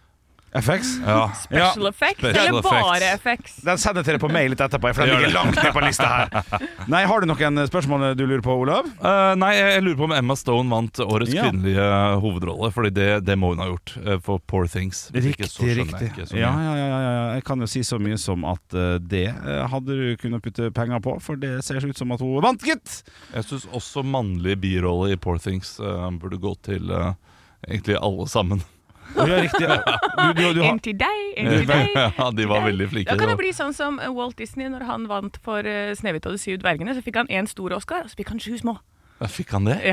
F X? Ja. Special Ja. effects, Special eller bare effects. F X? Den sender til deg på mail litt etterpå, for den Gjør ligger det. langt ned på lista her. Nei, har du noen spørsmål du lurer på, Olav? Uh, nei, jeg, jeg lurer på om Emma Stone vant årets Ja. kvinnelige hovedrolle. Fordi det, det må hun ha gjort uh, for Poor Things. Hvis Riktig, ikke, så skjønner jeg riktig. ikke så mye. Ja, ja, ja, ja, ja. Jeg kan jo si så mye som at uh, det uh, hadde du kunnet putte penger på, for det ser ut som at hun vant, gitt! Jeg syns også mannlige birolle i Poor Things uh, burde gå til uh, egentlig alle sammen. Ja, riktig. Ja. Du, du, du har... En til deg, en til deg. Ja, de var veldig flinke. Da kan det bli sånn som Walt Disney når han vant for uh, Snehvit og de syv dvergene. Så fikk han en stor Oscar, og så fikk han sju små. Ja, fikk han det? Ja,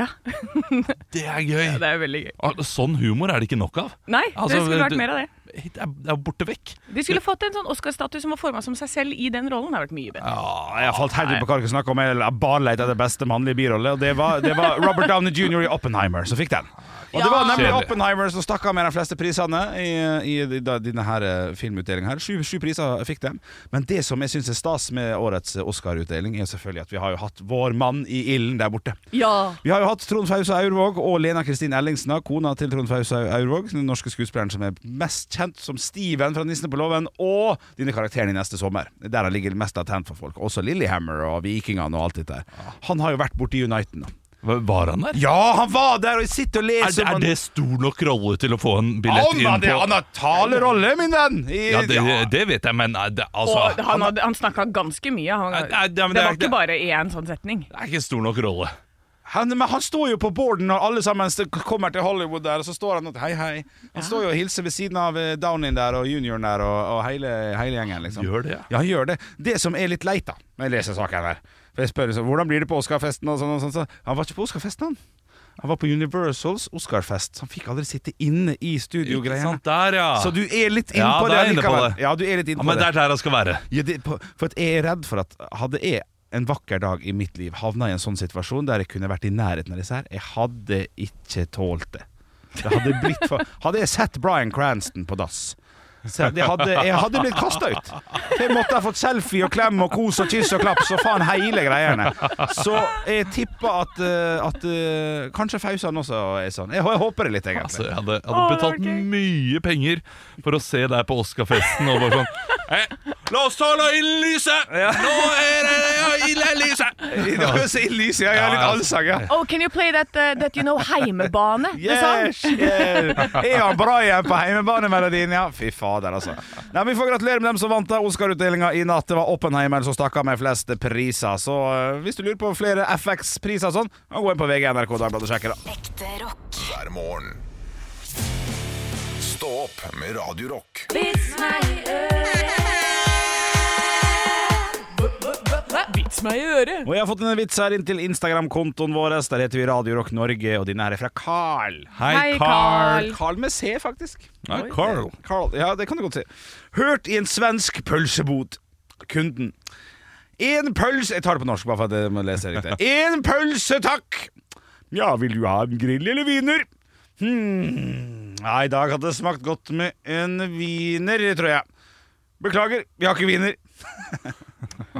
Det er gøy! ja det er veldig gøy. Ah, Sånn humor er det ikke nok av. Nei, Altså, det skulle vært du- mer av det. Det er, det er borte vekk. De skulle fått en sånn Oscar-status som var formet som seg selv i den rollen. Det har vært mye bedre. Ja, jeg har falt helt ut på hva dere snakker om. Jeg har bare lett etter beste mannlige birolle, og det var, det var Robert Downey junior i Oppenheimer som fikk den. Og det var nemlig Kjedelig. Oppenheimer som stakk av med de fleste prisene i, i, i da- denne her eh, filmutdelingen her. Sju, sju priser fikk den. Men det som jeg synes er stas med årets Oscar-utdeling, er selvfølgelig at vi har jo hatt vår mann i ilden der borte. Ja. Vi har jo hatt Trond Fausa Aurvåg og Lena Kristin Ellingsen, kona til Trond Fausa Aurvåg, den norske skuespilleren som er mest kjent som Steven fra Nissene på låven, og dine karakterene i Neste sommer. Der han ligger mest latent for folk. Også Lillehammer og Vikingene og alt dette der. Han har jo vært borte i Uniten da. Var han der? Ja, han var der, og jeg sitter og Er leser det, er det stor nok rolle til å få en billett han, inn har det, på han har talerolle, min venn! I, Ja, det, det vet jeg, men nei, det, altså, Og han, hadde- han snakka ganske mye. Han, Nei, nei, det, men det er- var ikke bare én sånn setning. det er ikke stor nok rolle. Han, men han står jo på borden når alle sammen st- kommer til Hollywood der, og så står han og hei, hei. Han står jo og hilser ved siden av eh, Downey der og junioren der og, og hele, hele gjengen, liksom. Gjør det, ja. Ja, han gjør det. Det som er litt leit, da, når jeg leser saken her, for jeg spør liksom, hvordan blir det på Oscarfesten og sånn og sånn, så han var ikke på Oscarfesten, han. Han var på Universals Oscarfest, så han fikk aldri sitte inne i Ikke studiogreiene. sant, der, ja. Så du er litt inne Ja, på da det er jeg inne på likevel. det. Ja, du er litt Ja, inne på men det. det er der han skal være. Ja, det, på, for at jeg er redd for at hadde jeg en vakker dag i mitt liv havna i en sånn situasjon der jeg kunne vært i nærheten av disse her, jeg hadde ikke tålt det. Det hadde blitt for Hadde jeg sett Bryan Cranston på dass, så det hadde, jeg hadde blitt kastet ut. Jeg måtte ha fått selfie og klem og kos og kyss og klapp, så faen hele greiene. Så jeg tipper at, eh, at eh, kanskje Fausan også er sånn. Jeg, jeg håper det litt, Altså, egentlig. jeg hadde, jeg Å, hadde det var betalt gøy. mye penger for å se deg på Oscarfesten og bare sånn eh, La oss ta la inn lyset! Nå er det ja, ille lyset! Det var jo så ille lys, ja, jeg er litt allsang, ja. Oh, can you play that, uh, that you know, heimebane? Det sa han. Yes, yes. Er han bra igjen på heimebanemelodien? Ja, fy fader, altså. Nei, Vi får gratulere med dem som vant Oscar-utdelinga i natt. Det var Oppenheimer som stakk av med flest priser. Så uh, hvis du lurer på flere F X-priser og sånn, gå inn på V G, N R K, Dagbladet og sjekke det. Ekte rock. hver morgen. Stå opp med Radio Rock. Vits meg i øret. Og jeg har fått en vits her inn til Instagram-kontoen vår. Der heter vi Radio Rock Norge, og denne her er fra Carl. Hei, Carl. Carl med C, faktisk. Nei, Carl. Carl. Ja, det kan du godt si. Hørt i en svensk pølsebod. Kunden. En pølse Jeg tar det på norsk, bare for at jeg må lese riktig. En pølse, takk! Ja, vil du ha en grill eller wiener? Hmm. Ja, i dag hadde det smakt godt med en wiener, tror jeg. Beklager, vi har ikke wiener.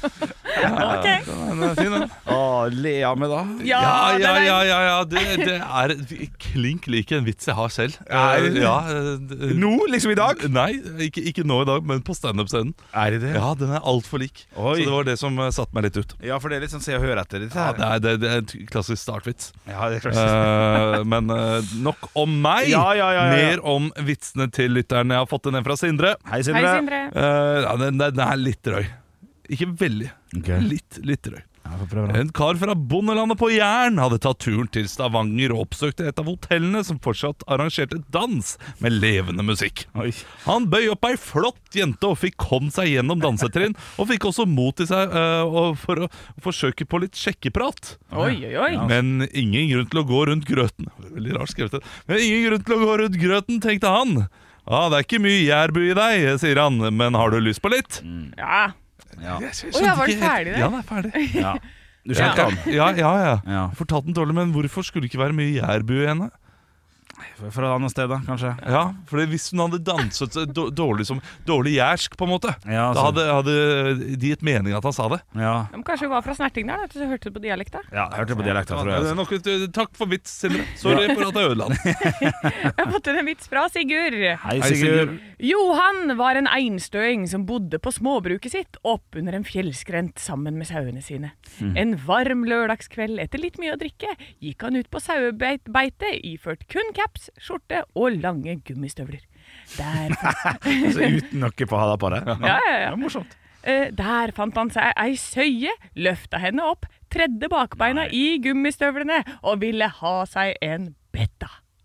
Ok. Den er fin, den. Å, le av meg da. Ja, Ja, den ja, er- ja, ja, ja. Det, det er klink like en vits jeg har selv. Er det det? Ja, eh, Nå, liksom i dag? Nei, ikke, ikke nå i dag, men på stand-up-scenen. Er det det? Ja, den er alt for lik. Oi. Så det var det som eh, satte meg litt ut. Ja, for det er litt sånn se og hør etter dette Ja, her. det, er, det, det er en klassisk startvits. Ja, det er klart. Eh, men eh, nok om meg. Ja, ja, ja, ja, ja. Mer om vitsene til lytteren. Jeg har fått en fra Sindre. Hei, Hei, Sindre. Sindre. Eh, ja, den, den er litt drøy. Ikke veldig. Ok. Litt, litt drøy. Ja, få prøve da. En kar fra bondelandet på Jæren hadde tatt turen til Stavanger og oppsøkte et av hotellene som fortsatt arrangerte dans med levende musikk. Oi. Han bøy opp ei flott jente og fikk kom seg gjennom dansetrinn, og fikk også mot i seg øh, og for å forsøke på litt sjekkeprat. Oi, oi, oi. Men ingen grunn til å gå rundt grøten. Veldig rart skrevet det. Men ingen grunn til å gå rundt grøten, tenkte han. Ja, det er ikke mye jærbu i deg, sier han, men har du lyst på litt? Ja. Ja. Jeg skjønte Å ja, var den ikke helt- ferdig der? Ja, den er ferdig. Ja. Du skjønte han? Ja, ja, ja. Ja. Fortalte den dårlig, men hvorfor skulle det ikke være mye jærbu i henne? Fra et annet sted da, kanskje. Ja, for hvis hun hadde danset så då- dårlig som dårlig jærsk, på en måte, Ja, da så- hadde, hadde de gitt mening at han sa det. Ja, Men kanskje hun var fra Snertingdalen, at du hørte på dialekta. ja jeg hørte på dialekten, tror Ja, jeg. det er nok, et- takk for vits, Sindre. Sorry for at jeg ødela den. Jeg har fått en vits fra Sigurd. Hei, Hei, Sigurd. Johan var en einstøing som bodde på småbruket sitt opp under en fjellskrent sammen med sauene sine. En varm lørdagskveld etter litt mye å drikke gikk han ut på sauebeite iført kun caps, skjorte og lange gummistøvler. Der fant, Altså uten noe på hada på det. ja, ja, ja. Det er morsomt. Eh, der fant han seg ei søye, løfta henne opp, tredde bakbeina i gummistøvlene og ville ha seg en betta.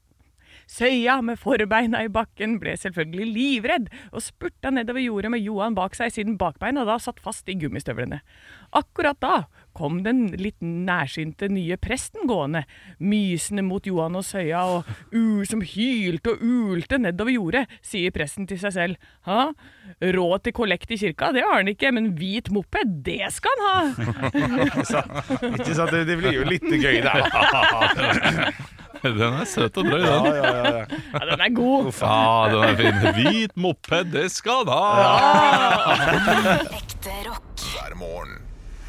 Søya med forbeina i bakken ble selvfølgelig livredd og spurta nedover jordet med Johan bak seg siden bakbeina da satt fast i gummistøvlene. Akkurat da kom den litt nærsynte nye presten gående, mysende mot Johan og Søya og u som hylte og ulte nedover jordet, sier presten til seg selv. Ha? Råd til kollekt i kirka, det har han ikke, men hvit moped, det skal han ha! Ikke sant, det, det blir jo litt gøy der. Den er søt og drøy, Ja, den. ja, ja, ja. Ja, den er god. Ja, den er fin. Hvit moped, det skal den ha! Ekte rock. hver morgen.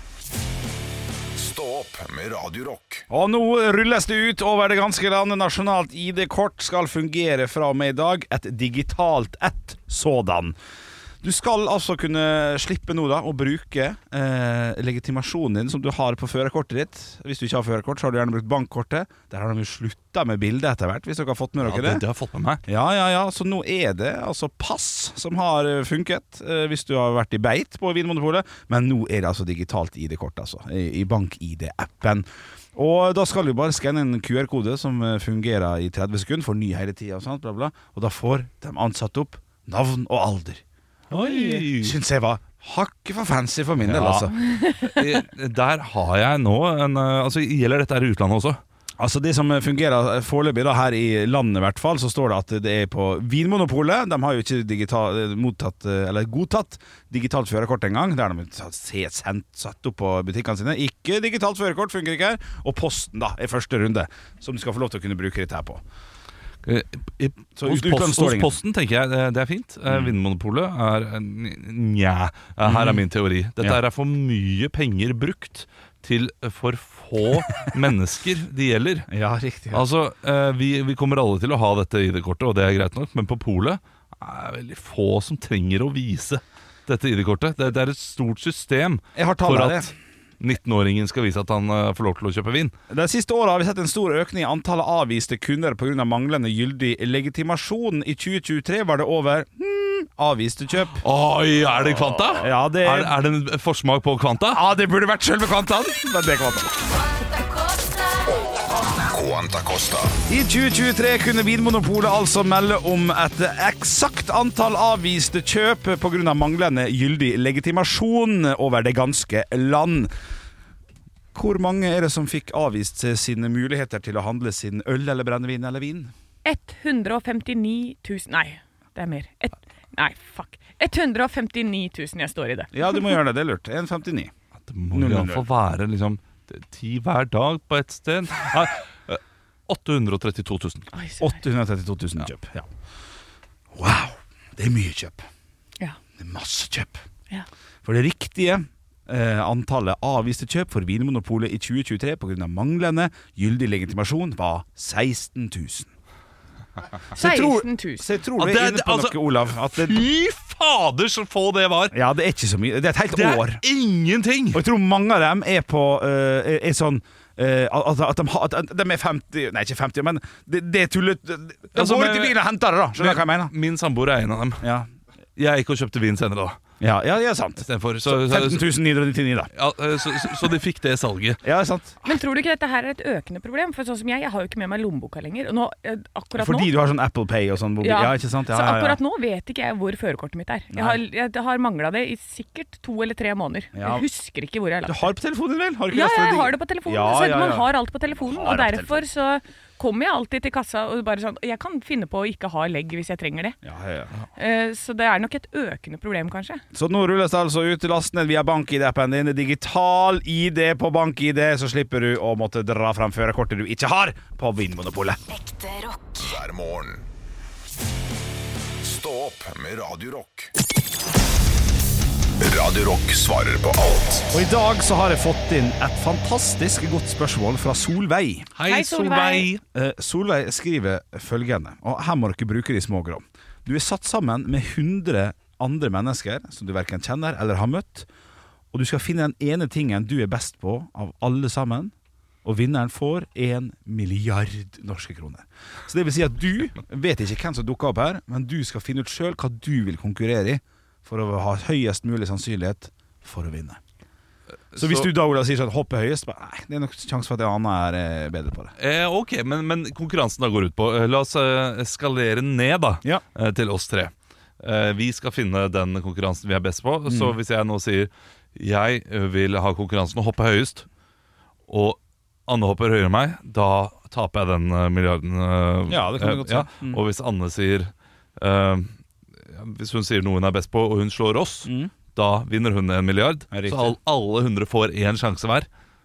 Stå opp med Radio Rock. Og nå rulles det ut over det ganske landet. Nasjonalt I D-kort skal fungere fra og med i dag. Et digitalt ett sådan. Du skal altså kunne slippe nå da å bruke eh, legitimasjonen din som du har på førerkortet ditt. Hvis du ikke har førerkort, så har du gjerne brukt bankkortet. Der har de jo slutta med bildet etter hvert, hvis dere har fått med Ja, dere det, det. det har jeg fått med meg. Ja, ja, ja, så nå er det altså pass som har eh, funket eh, hvis du har vært i beit på Vinmonopolet, men nå er det altså digitalt I D-kort altså, i, i bank-I D-appen. Og da skal du bare skanne en Q R-kode som eh, fungerer i tretti sekunder, for ny hele tiden og sånt, bla bla, og da får de ansatt opp navn og alder. Oi. Synes jeg var hakket for fancy for min del, Ja. altså. Eh, Der har jeg nå en eh, Altså, gjelder dette her i utlandet også? Altså Det som fungerer foreløpig da, her i landet i hvert fall, så står det at det er på Vinmonopolet. De har jo ikke digital, mottatt, eller godtatt digitalt førerkort engang. Det har de se- sendt, satt opp på butikkene sine. Ikke digitalt førerkort, funker ikke her. Og Posten da, er første runde, som du skal få lov til å kunne bruke dette her på. Eh, I, Så hos, ut- utlandet post, står hos ingen. Posten tenker jeg eh, det er fint. Eh, Vinmonopolet er eh, nja. Eh, Her er min teori. Dette Ja. er for mye penger brukt til for få mennesker det gjelder. Ja, riktig. Altså, eh, vi, vi kommer alle til å ha dette I D-kortet, og det er greit nok, men på polet er det veldig få som trenger å vise dette I D-kortet. Det, det er et stort system Jeg har for tallet at nittenåringen skal vise at han eh, får lov til å kjøpe vin. De siste året har vi sett en stor økning i antallet avviste kunder på grunn av manglende gyldig legitimasjon. I tjue tjuetre var det over hmm, avviste kjøp. Oi, er det Kvanta? Ja, det Er, er det en forsmak på Kvanta? Ja, det burde vært selve kvantaen, men det er kvanta. Quanta Costa. I tjue tjuetre kunne Vinmonopolet altså melde om et eksakt antall avviste kjøp på grunn av manglende gyldig legitimasjon over det ganske land. Hvor mange er det som fikk avvist sine muligheter til å handle sin øl eller brennevin eller vin? ett hundre femtini tusen. Nei, det er mer. Et, nei, fuck. ett hundre femtini tusen jeg står i det. Ja, du må gjøre det, det er lurt. en femtini. Det må i hvert fall være liksom ti hver dag på ett sted. Nei, eh, åtte hundre trettito tusen. Oi, se der. åtte hundre trettito tusen kjøp. Ja. Wow, det er mye kjøp. Ja. Det er masse kjøp. Ja. For det riktige eh, antallet avviste kjøp for Vinmonopolet i tjue tjuetre på grunn av manglende gyldig legitimasjon var seksten tusen. Så jeg tror, seksten tusen. så jeg tror Ja, det det er er- inne på altså, noe, Olav. At det, Fy fader, så få det var! ja, det er ikke så mye. Det er et helt Det er år. ingenting! Og jeg tror mange av dem er på uh, er, er sånn uh, at, at, de, har- at de er femti. Nei, ikke femti, men det, det er tullet. De Altså, går men- ut i bilen og henter det, da. Skjønner du hva jeg mener? Min samboer er en av dem. Ja, Jeg gikk og kjøpte vin senere da. ja, ja, ja sant. Istedenfor. Så, så, femten tusen ni hundre nittini, da. ja, så, så, så de fikk det salget. Ja, sant. Men tror du ikke dette her er et økende problem? For sånn som jeg, jeg har jo ikke med meg lommeboka lenger. Og nå, eh, akkurat Fordi nå du har sånn Apple Pay og sånn. mobil- Ja. Ja, ikke sant? Ja, Så ja, ja. akkurat nå vet ikke jeg hvor førerkortet mitt er. Jeg har, jeg, jeg har mangla det i sikkert to eller tre måneder. Ja. Jeg husker ikke hvor jeg har Du lagt har på telefonen, vel? Har du ikke Ja, lest jeg det? har det på telefonen. Ja, så ja, Man ja. har alt på telefonen, Har og det på derfor så kommer jeg alltid til kassa og bare sånn Jeg kan finne på å ikke ha legg hvis jeg trenger det. Ja, ja, ja. Eh, Så det er nok et økende problem, kanskje. Så nå rulles det altså ut. Last ned via BankID-appen din. Digital I D på BankID, så slipper du å måtte dra frem førerkortet du ikke har på Vinmonopolet. Ekte rock. hver morgen. Stå opp med Radio Rock. Radio Rock svarer på alt. Og i dag så har jeg fått inn et fantastisk godt spørsmål fra Solveig. Hei, Hei, Solveig. Eh, Solveig skriver følgende, og her må dere bruke de små grå. Du er satt sammen med hundre andre mennesker som du hverken kjenner eller har møtt, og du skal finne den ene tingen du er best på av alle sammen, og vinneren får en milliard norske kroner. Så det vil si at du vet ikke hvem som dukker opp her, men du skal finne ut selv hva du vil konkurrere i for å ha høyest mulig sannsynlighet for å vinne. Så hvis Så- du da Ola, sier sånn hoppe høyest, bare, nei, det er nok sjanse for at en annen er eh, bedre på det. Eh, ok, men, men konkurransen da går ut på eh, La oss eh, skalere ned da Ja. eh, til oss tre. Eh, vi skal finne den konkurransen vi er best på. Så hvis jeg nå sier jeg eh, vil ha konkurransen å hoppe høyest, og Anne hopper høyere enn meg, da taper jeg den eh, milliarden. eh, Ja, det kan du eh, godt si. ja. Mm. Og hvis Anne sier eh, Hvis hun sier noe hun er best på, og hun slår oss, Mm. da vinner hun en milliard. Ja, riktig. Så all, alle hundre får én sjanse hver.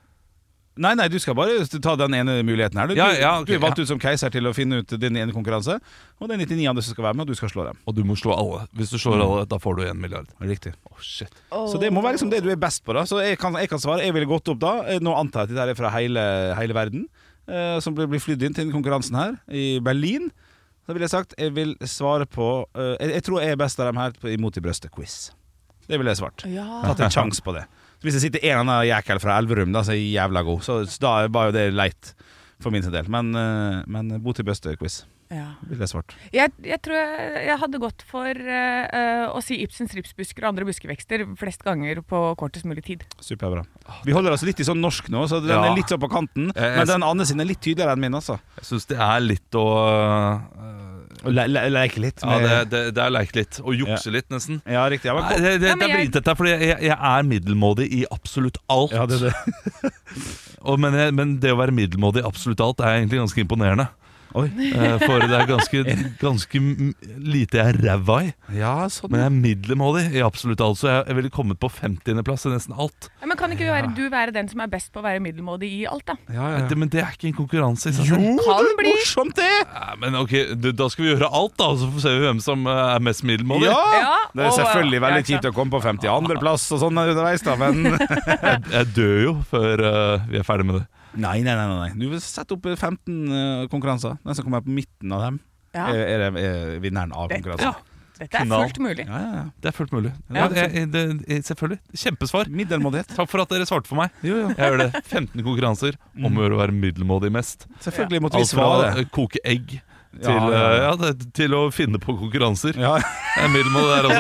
Nei, nei, du skal bare ta den ene muligheten her. Du, Ja, ja, ok, du er valgt ja. ut som keiser til å finne ut din ene konkurranse, og det er nittini andre som skal være med, og du skal slå dem. Og du må slå alle. Hvis du slår alle, da får du en milliard. Riktig. Åh, shit. Så det må være liksom det du er best på, da. Så jeg kan, jeg kan svare. Jeg ville gått opp da. Nå antar jeg at dette er fra hele, hele verden, eh, som blir, blir flydd inn til den konkurransen her i Berlin. Så ville jeg sagt jeg vil svare på eh, jeg, jeg tror jeg er best av dem her på Imot i brøstet-quiz. Det ville jeg svart. Tatt en sjanse på det. Så hvis det sitter en annen jækel fra Elverum, da, så er jeg jævla god. Så, så da var jo det leit for min del. Men, eh, men Mot i brøstet-quiz Ja. ville jeg svart. Jeg, jeg tror jeg, jeg hadde gått for eh, eh, å si Ibsens ripsbusker og andre buskevekster flest ganger på kortest mulig tid. Superbra. Vi holder oss litt i sånn norsk nå, så den Ja. er litt sånn på kanten. Jeg- jeg- Men den andre sin er litt tydeligere enn min, altså. Jeg syns det er litt å øh, Og le le leke litt Ja, med det, det, det er å leke litt. Og jukse litt, nesten. Ja, riktig. Ja, men, Nei, det, det, Ja, men det er jeg- vrient dette, fordi jeg, jeg er middelmådig i absolutt alt. ja, det, det. Og, men, jeg, men det å være middelmådig i absolutt alt er egentlig ganske imponerende. Oi. Eh, For det er ganske, ganske m- lite jeg er ræva i. Ja, sånn. Men jeg er middelmådig i absolutt alt, så jeg, jeg ville kommet på femtiendeplass i nesten alt. Ja, men kan ikke du være, du være den som er best på å være middelmådig i alt, da? Ja, ja, Det, men det er ikke en konkurranse i seg Jo, selv. Kan det er bli. morsomt, det! Ja, men ok, du, Da skal vi gjøre alt, da, og så ser vi hvem som eh, er mest middelmådig. Ja! Ja, Det er og- selvfølgelig ja, veldig ikke sant. kjipt å komme på femtiandreplass og sånn underveis, da, men Jeg, jeg dør jo før eh, vi er ferdig med det. Nei, nei, nei, nei. Du vil sette opp femten eh, konkurranser. Den som kommer på midten av dem, Ja. er, er, er vinneren av Det- konkurransen. Ja, Dette er Knall. fullt mulig. Ja, ja, ja. det er fullt mulig. Ja, Ja, jeg, det, jeg, selvfølgelig. Kjempesvar. Middelmådighet. Takk for at dere svarte for meg. Jo, jo. Jeg gjør det. femten konkurranser om å gjøre å være middelmådig mest. Selvfølgelig måtte vi Alt fra svare. eh, koke egg til, Ja, ja, ja. eh, ja, det, til å finne på konkurranser. Ja. Jeg er middelmådig der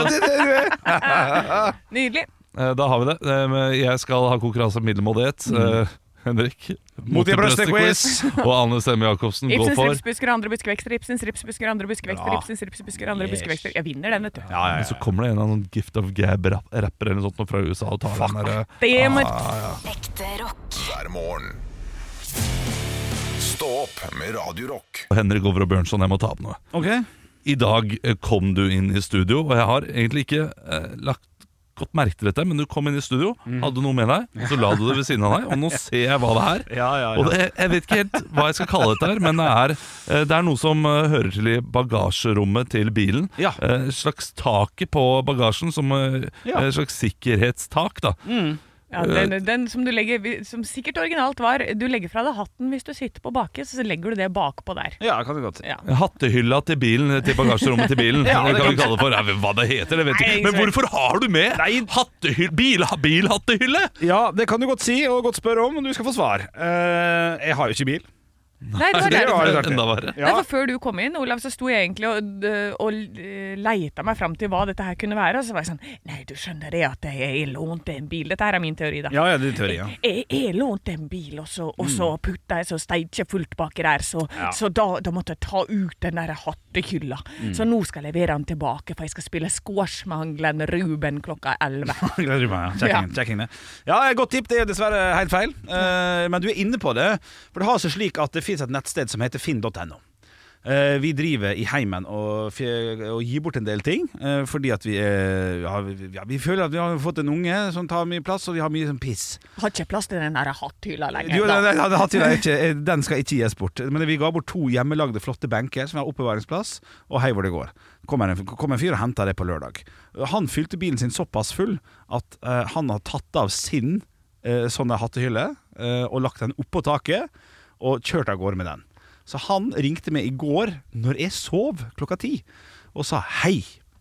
også. Nydelig. Eh, Da har vi det. Eh, men Jeg skal ha konkurranse om middelmådighet. Eh, Henrik. Mot i brøstet-quiz. Og Anne Semme Jacobsen går Ibsens for. ripsbusker og andre buskevekster. Ibsens ripsbusker og andre buskevekster. Ja. Ibsens ripsbusker og andre Yes. buskevekster. Jeg vinner den, vet du. Ja, ja, Men ja. så kommer det en av noen Gift of Gab-rapper eller noe sånt fra U S A og tar den der, eh, Damn it. Ekte rock. hver morgen. Stå opp med Radio Rock. Henrik Over og Bjørnson, jeg må ta opp noe. Ok. I dag eh, kom du inn i studio, og jeg har egentlig ikke eh, lagt godt merke til dette, men du kom inn i studio, hadde noe med deg, og så la du det ved siden av deg, og nå ser jeg hva det er. Ja, ja, Og ja. det, jeg vet ikke helt hva jeg skal kalle dette her, men det er, eh, det er noe som eh, hører til i bagasjerommet til bilen. Ja. Eh, Et slags taket på bagasjen, som eh, Ja. et slags sikkerhetstak da. Mm. Ja, den, den som du legger, som sikkert originalt var, du legger fra deg hatten hvis du sitter på baket, så legger du det bakpå der. Ja, kan du godt si. Ja. Hattehylla til bilen, til bagasjerommet til bilen. Ja, det det kan vi kan- kalle det for. Ja, hva det heter, det vet Nei, jeg ikke. Men hvorfor har du med hattehylle, bil, bilhattehylle? Ja, det kan du godt si, og godt spørre om, og du skal få svar. Eh, jeg har jo ikke bil. Nei, det var Det derfor. var litt artig. Enda verre. Ja. Nei, for før du kom inn, Olav, så sto jeg egentlig og, og leita meg fram til hva dette her kunne være, og så var jeg sånn, nei, du skjønner det at jeg lånte en bil. Dette her er min teori, da. Ja, ja, det er teori, ja. Jeg, jeg lånte en bil, og så, og så putta jeg så steikje fullt baki der, så, Ja. så da, da måtte jeg ta ut den der hattehylla. Så nå skal jeg levere den tilbake, for jeg skal spille squash med han Glenn Ruben klokka elleve. Gleder du meg, ja. Checking, Ja. checking det. Ja, godt tipp, det er dessverre helt feil. Eh, men du er inne på det, for det har seg slik at det finnes et nettsted som heter finn punktum no. Eh, vi driver i heimen og, f- og gir bort en del ting, eh, fordi at vi, er, ja, vi, ja, vi føler at vi har fått en unge som tar mye plass, og vi har mye sånn piss. Har ikke plass til den der hatthylla lenger. Jo, da. den, den, den, den, ikke, den skal ikke gis bort. Men vi ga bort to hjemmelagde flotte benker som har oppbevaringsplass, og hei hvor det går. Kom en, kom en fyr og hentet det på lørdag. Han fylte bilen sin såpass full at eh, han har tatt av sin eh, sånne hattehylle eh, og lagt den opp på taket og kjørt av gårde med den. Så han ringte meg i går når jeg sov klokka ti og sa hei,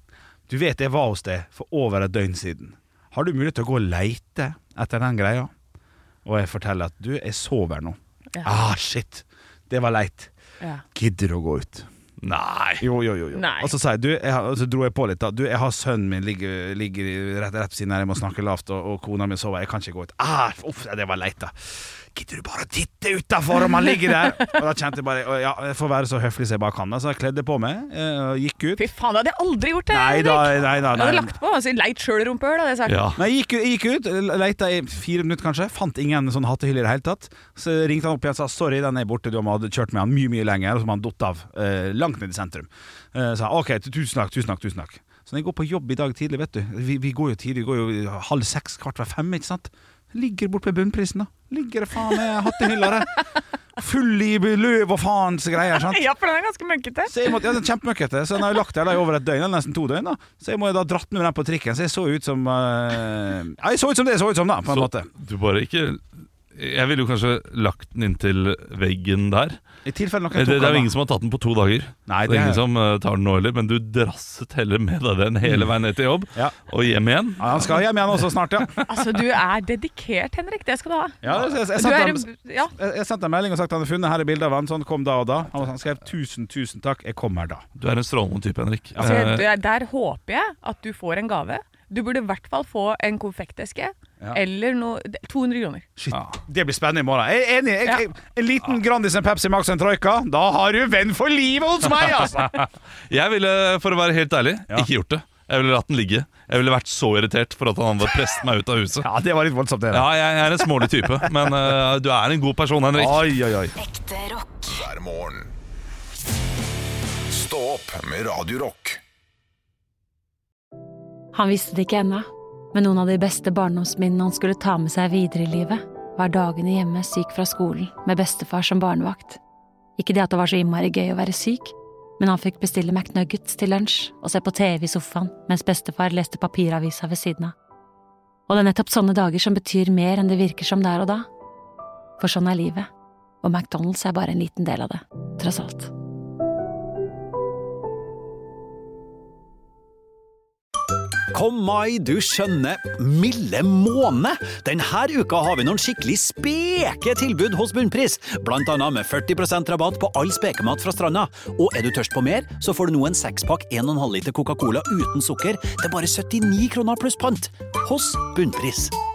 du vet jeg var hos deg for over et døgn siden. Har du mulighet til å gå og leite etter den greia? Og jeg forteller at du, jeg sover nå. Ja. Ah, shit, det var leit. Ja. Gidder du å gå ut? Nei. Jo, jo, jo, jo. Nei. Og så sa jeg, du, jeg har, og så dro jeg på litt da. Du, jeg har sønnen min ligger, ligger i- rett, rett på siden her, jeg må snakke lavt, og, og kona mi sover, jeg kan ikke gå ut. Ah, uff, det var leit da. Gidder du bare å titte utenfor om han ligger der? Og da kjente jeg bare, og ja, jeg får være så høflig som jeg bare kan. Så jeg kledde på meg, eh, og gikk ut. Fy faen, det hadde jeg aldri gjort det, Nei da, Henrik. nei da, Jeg nei. hadde lagt på, altså, leit sjøl rumpøl, hadde jeg sagt. Ja. Men jeg gikk, jeg gikk ut, leita i fire minutter kanskje, fant ingen sånn hattehylle i det hele tatt. Så ringte han opp igjen og sa, sorry, den er borte, du hadde kjørt med han mye, mye lenger, og så hadde han dott av eh, langt ned i sentrum. Eh, så ok, tusen takk, tusen takk, tusen takk. Så når jeg går på jobb i dag tidlig, vet du, vi, vi går jo tidlig, vi går jo halv seks, kvart hver fem, ikke sant? Ligger bort på bunnprisen da. Ligger det faen med hattehylla der. Full i løv og faens greier, sant? Ja, for den er ganske mønkete. Så jeg måtte, ja, den er kjempemøkkete. Så den har jeg lagt der da i over et døgn, eller nesten to døgn da. Så jeg må jo da dratt med den på trikken, så jeg så ut som uh, ja, jeg så ut som det jeg så ut som da, på en Så måte. du bare ikke Jeg ville jo kanskje lagt den inntil veggen der. I tilfelle noen Det, tok det er den jo da. ingen som har tatt den på to dager. Nei, Det er det ingen er som uh, tar den nå heller, men du drasset heller med deg den hele veien ned til jobb Ja. og hjem igjen. Ja, han skal hjem igjen også snart, ja. Altså, du er dedikert, Henrik. Det skal du ha. Ja, jeg, jeg, jeg, Du er, sendte en, ja. jeg, jeg sendte en melding og sagt at han hadde funnet her i bildet av han, sånn kom da og da. Han skrev tusen, tusen takk, jeg kommer da. Du er en strålende type, Henrik. Så Eh, der, der håper jeg at du får en gave. Du burde i hvert fall få en konfekteske. Ja. Eller noe to hundre kroner. Shit, Ja. det blir spennende i morgen. Jeg er enig. Jeg, Ja. jeg, en liten Grandis, en Pepsi Max og en Troika. Da har du venn for livet hos meg, altså! Jeg ville, for å være helt ærlig, Ja. ikke gjort det. Jeg ville latt den ligge. Jeg ville vært så irritert for at han hadde presset meg ut av huset. Ja, det var litt voldsomt, det. Ja, jeg jeg er en smålig type, men uh, du er en god person, Henrik. Oi, oi, oi. Ekte rock. hver morgen. Stå opp med Radio Rock. Han visste det ikke ennå, men noen av de beste barndomsminnene han skulle ta med seg videre i livet, var dagene hjemme syk fra skolen med bestefar som barnevakt. Ikke det at det var så innmari gøy å være syk, men han fikk bestille McNuggets til lunsj og se på T V i sofaen mens bestefar leste papiravisa ved siden av. Og det er nettopp sånne dager som betyr mer enn det virker som der og da. For sånn er livet, og McDonald's er bare en liten del av det, tross alt. Kom mai, du skjønne, milde måne! Denne uka har vi noen skikkelig speke tilbud hos Bunnpris, blant annet med førti prosent rabatt på all spekemat fra stranda. Og er du tørst på mer, så får du nå en sekspakk en komma fem liter Coca-Cola uten sukker til bare syttini kroner pluss pant hos Bunnpris.